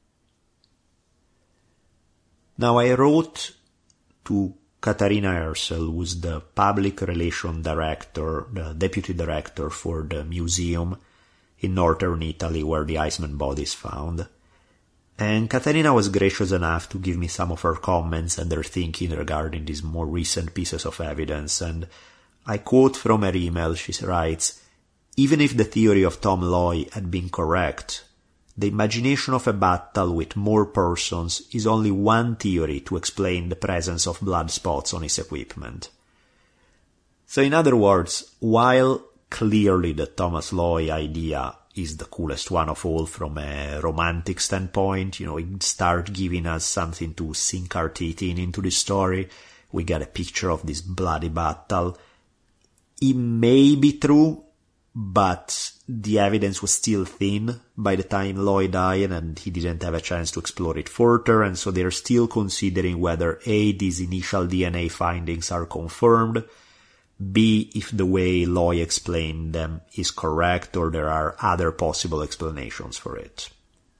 Now, I wrote to Katarina Herzl, who's the public relations director, the deputy director for the museum in northern Italy where the Iceman body is found. And Katarina was gracious enough to give me some of her comments and her thinking regarding these more recent pieces of evidence. And I quote from her email, she writes, "Even if the theory of Tom Loy had been correct, the imagination of a battle with more persons is only one theory to explain the presence of blood spots on his equipment." So in other words, while clearly the Thomas Loy idea is the coolest one of all from a romantic standpoint, it starts giving us something to sink our teeth into the story. We get a picture of this bloody battle. It may be true, but the evidence was still thin by the time Loy died, and he didn't have a chance to explore it further, and so they're still considering whether A, these initial DNA findings are confirmed, B, if the way Loy explained them is correct, or there are other possible explanations for it.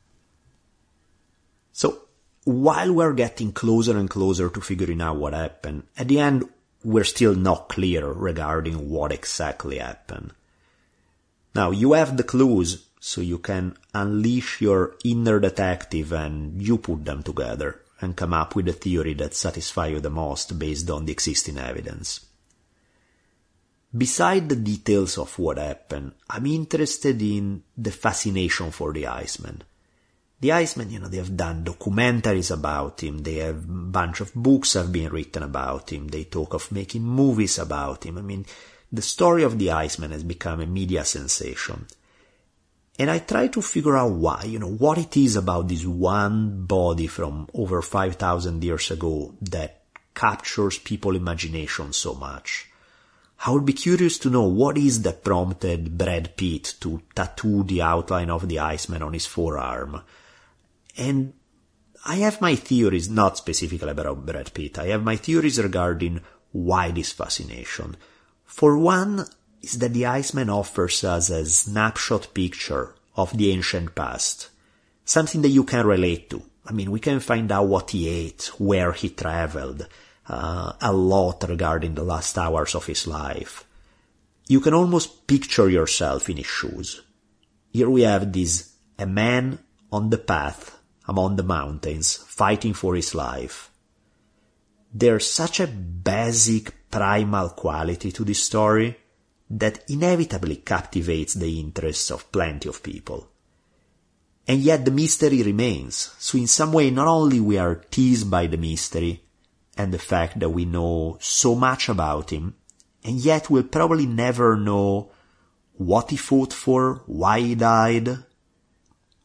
So, while we're getting closer and closer to figuring out what happened, at the end, we're still not clear regarding what exactly happened. Now, you have the clues, so you can unleash your inner detective and you put them together and come up with a theory that satisfies you the most based on the existing evidence. Beside the details of what happened, I'm interested in the fascination for the Iceman. The Iceman, they have done documentaries about him, they have a bunch of books have been written about him, they talk of making movies about him. The story of the Iceman has become a media sensation. And I try to figure out why, what it is about this one body from over 5,000 years ago that captures people's imagination so much. I would be curious to know what is that prompted Brad Pitt to tattoo the outline of the Iceman on his forearm. And I have my theories, not specifically about Brad Pitt, I have my theories regarding why this fascination. For one, is that the Iceman offers us a snapshot picture of the ancient past, something that you can relate to. We can find out what he ate, where he traveled, a lot regarding the last hours of his life. You can almost picture yourself in his shoes. Here we have a man on the path among the mountains, fighting for his life. There's such a basic, primal quality to this story that inevitably captivates the interests of plenty of people. And yet the mystery remains, so in some way not only we are teased by the mystery and the fact that we know so much about him, and yet we'll probably never know what he fought for, why he died,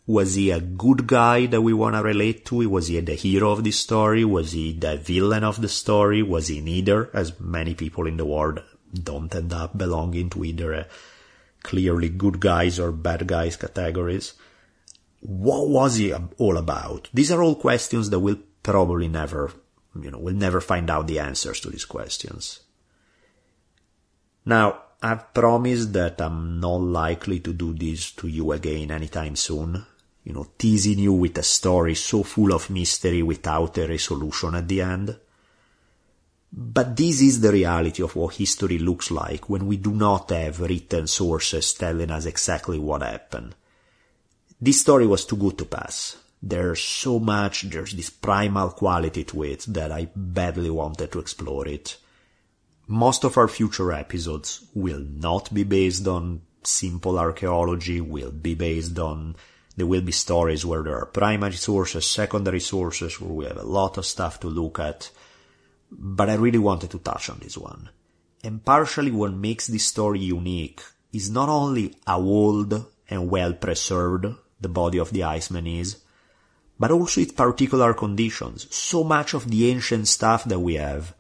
Was he a good guy that we want to relate to? Was he the hero of this story? Was he the villain of the story? Was he neither? As many people in the world don't end up belonging to either a clearly good guys or bad guys categories. What was he all about? These are all questions that we'll probably never find out the answers to these questions. Now, I've promised that I'm not likely to do this to you again anytime soon. Teasing you with a story so full of mystery without a resolution at the end. But this is the reality of what history looks like when we do not have written sources telling us exactly what happened. This story was too good to pass. There's this primal quality to it that I badly wanted to explore it. Most of our future episodes will not be based on simple archaeology, there will be stories where there are primary sources, secondary sources, where we have a lot of stuff to look at. But I really wanted to touch on this one. And partially what makes this story unique is not only how old and well preserved the body of the Iceman is, but also its particular conditions. So much of the ancient stuff that we have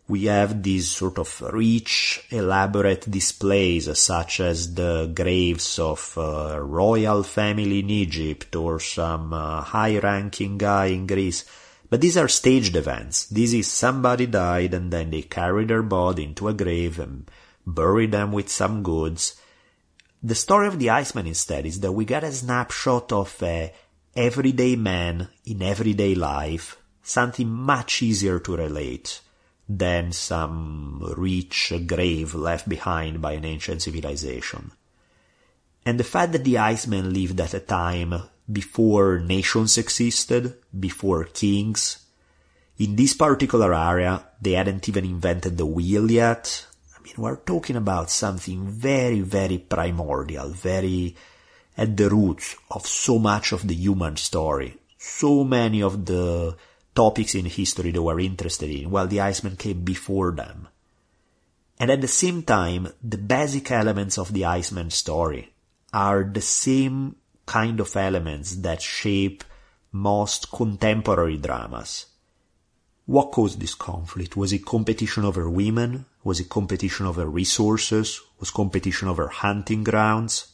these sort of rich, elaborate displays, such as the graves of a royal family in Egypt or some high-ranking guy in Greece. But these are staged events. This is somebody died and then they carry their body into a grave and bury them with some goods. The story of the Iceman instead is that we get a snapshot of a everyday man in everyday life, something much easier to relate than some rich grave left behind by an ancient civilization. And the fact that the Iceman lived at a time before nations existed, before kings, in this particular area they hadn't even invented the wheel yet. We're talking about something very, very primordial, very at the roots of so much of the human story. So many of the topics in history that we're interested in, while the Iceman came before them. And at the same time, the basic elements of the Iceman story are the same kind of elements that shape most contemporary dramas. What caused this conflict? Was it competition over women? Was it competition over resources? Was competition over hunting grounds?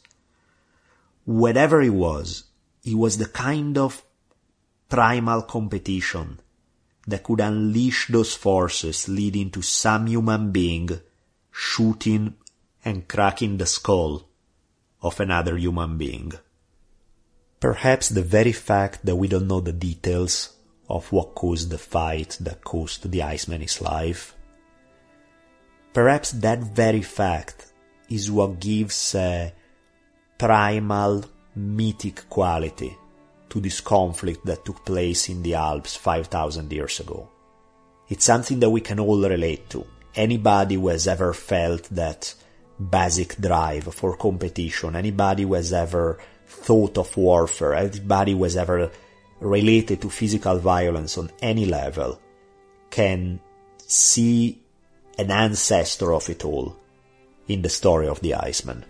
Whatever it was the kind of primal competition that could unleash those forces, leading to some human being shooting and cracking the skull of another human being. Perhaps the very fact that we don't know the details of what caused the fight that cost the Iceman his life, perhaps that very fact is what gives a primal, mythic quality to this conflict that took place in the Alps 5,000 years ago. It's something that we can all relate to. Anybody who has ever felt that basic drive for competition, anybody who has ever thought of warfare, anybody who has ever related to physical violence on any level, can see an ancestor of it all in the story of the Iceman.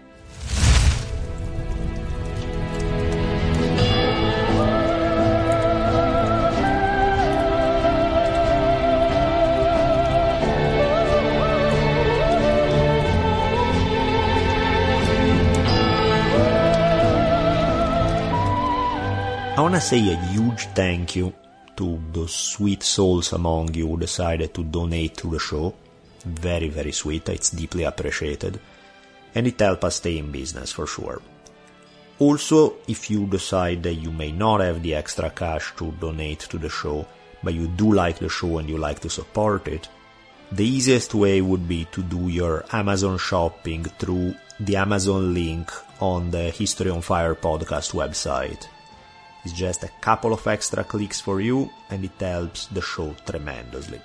I want to say a huge thank you to those sweet souls among you who decided to donate to the show. Very, very sweet. It's deeply appreciated. And it helps us stay in business for sure. Also, if you decide that you may not have the extra cash to donate to the show, but you do like the show and you like to support it, the easiest way would be to do your Amazon shopping through the Amazon link on the History on Fire podcast website. It's just a couple of extra clicks for you, and it helps the show tremendously.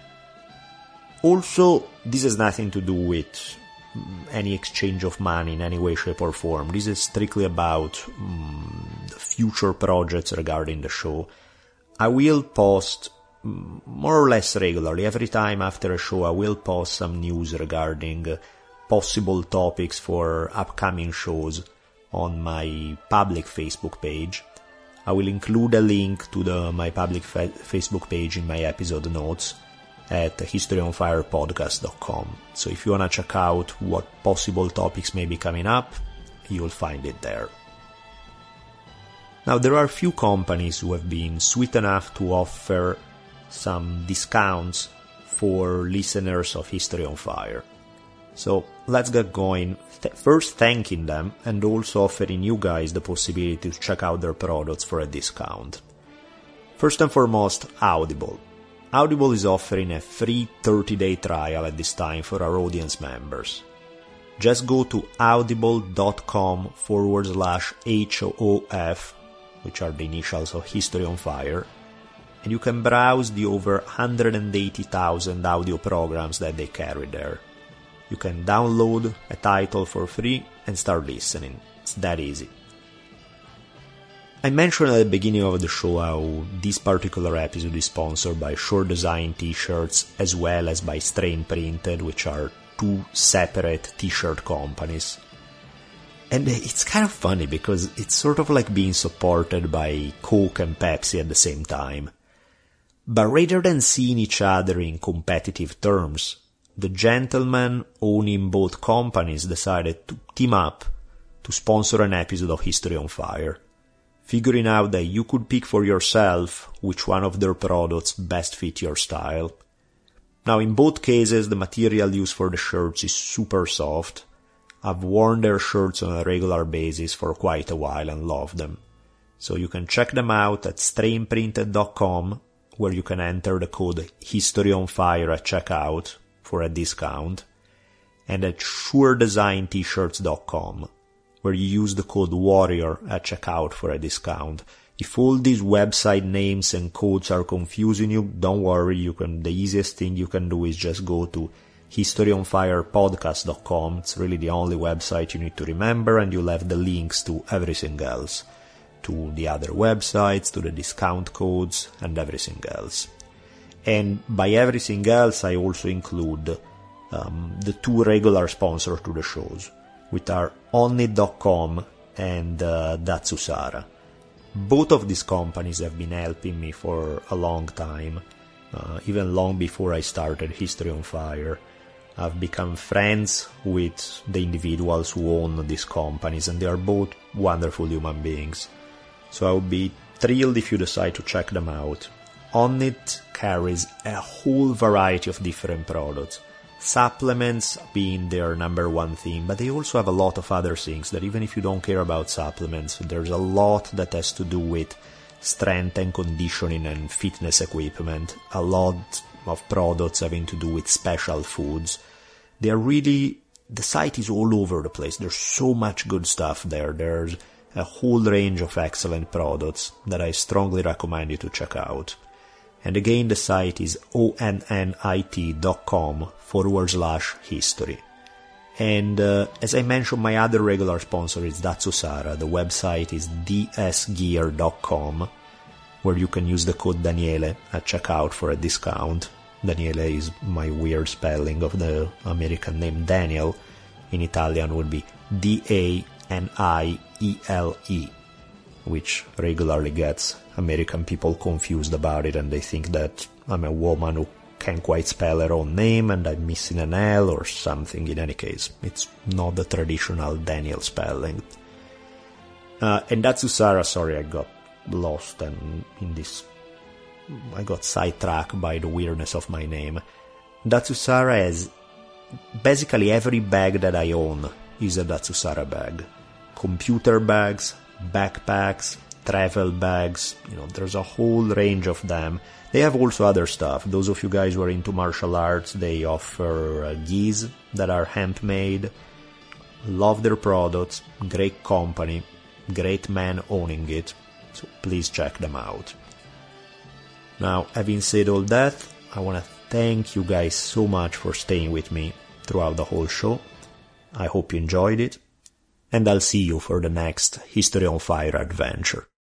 Also, this has nothing to do with any exchange of money in any way, shape or form. This is strictly about future projects regarding the show. I will post more or less regularly. Every time after a show I will post some news regarding possible topics for upcoming shows on my public Facebook page. I will include a link to my public Facebook page in my episode notes at historyonfirepodcast.com. So if you want to check out what possible topics may be coming up, you'll find it there. Now, there are a few companies who have been sweet enough to offer some discounts for listeners of History on Fire. So let's get going. First thanking them and also offering you guys the possibility to check out their products for a discount. First and foremost, Audible. Audible is offering a free 30-day trial at this time for our audience members. Just go to audible.com/HOF, which are the initials of History on Fire, and you can browse the over 180,000 audio programs that they carry there. You can download a title for free and start listening. It's that easy. I mentioned at the beginning of the show how this particular episode is sponsored by Shore Design t-shirts as well as by Strain Printed, which are two separate t-shirt companies. And it's kind of funny because it's sort of like being supported by Coke and Pepsi at the same time. But rather than seeing each other in competitive terms, the gentlemen owning both companies decided to team up to sponsor an episode of History on Fire, figuring out that you could pick for yourself which one of their products best fit your style. Now, in both cases, the material used for the shirts is super soft. I've worn their shirts on a regular basis for quite a while and love them. So you can check them out at strainprinted.com, where you can enter the code HistoryOnFire at checkout for a discount, and at SureDesignT-shirts.com, where you use the code WARRIOR at checkout for a discount. If all these website names and codes are confusing you, don't worry. The easiest thing you can do is just go to HistoryOnFirePodcast.com. It's really the only website you need to remember, and you'll have the links to everything else, to the other websites, to the discount codes, and everything else. And by everything else, I also include the two regular sponsors to the shows, which are Onnit.com and Datsusara. Both of these companies have been helping me for a long time, even long before I started History on Fire. I've become friends with the individuals who own these companies, and they are both wonderful human beings. So I would be thrilled if you decide to check them out. Onnit carries a whole variety of different products, supplements being their number one thing, but they also have a lot of other things that even if you don't care about supplements, there's a lot that has to do with strength and conditioning and fitness equipment, a lot of products having to do with special foods. The site is all over the place. There's so much good stuff there. There's a whole range of excellent products that I strongly recommend you to check out. And again, the site is onnit.com/history. And as I mentioned, my other regular sponsor is Datsusara. The website is dsgear.com, where you can use the code Daniele at checkout for a discount. Daniele is my weird spelling of the American name Daniel. In Italian would be Daniele, which regularly gets American people confused about it, and they think that I'm a woman who can't quite spell her own name and I'm missing an L or something. In any case, it's not the traditional Daniel spelling. And Datsusara, sorry, I got lost and I got sidetracked by the weirdness of my name. Datsusara has basically every bag that I own is a Datsusara bag. Computer bags, backpacks, travel bags, there's a whole range of them. They have also other stuff. Those of you guys who are into martial arts, they offer gis that are handmade. Love their products, great company, great man owning it, so please check them out. Now, having said all that, I want to thank you guys so much for staying with me throughout the whole show. I hope you enjoyed it, and I'll see you for the next History on Fire adventure.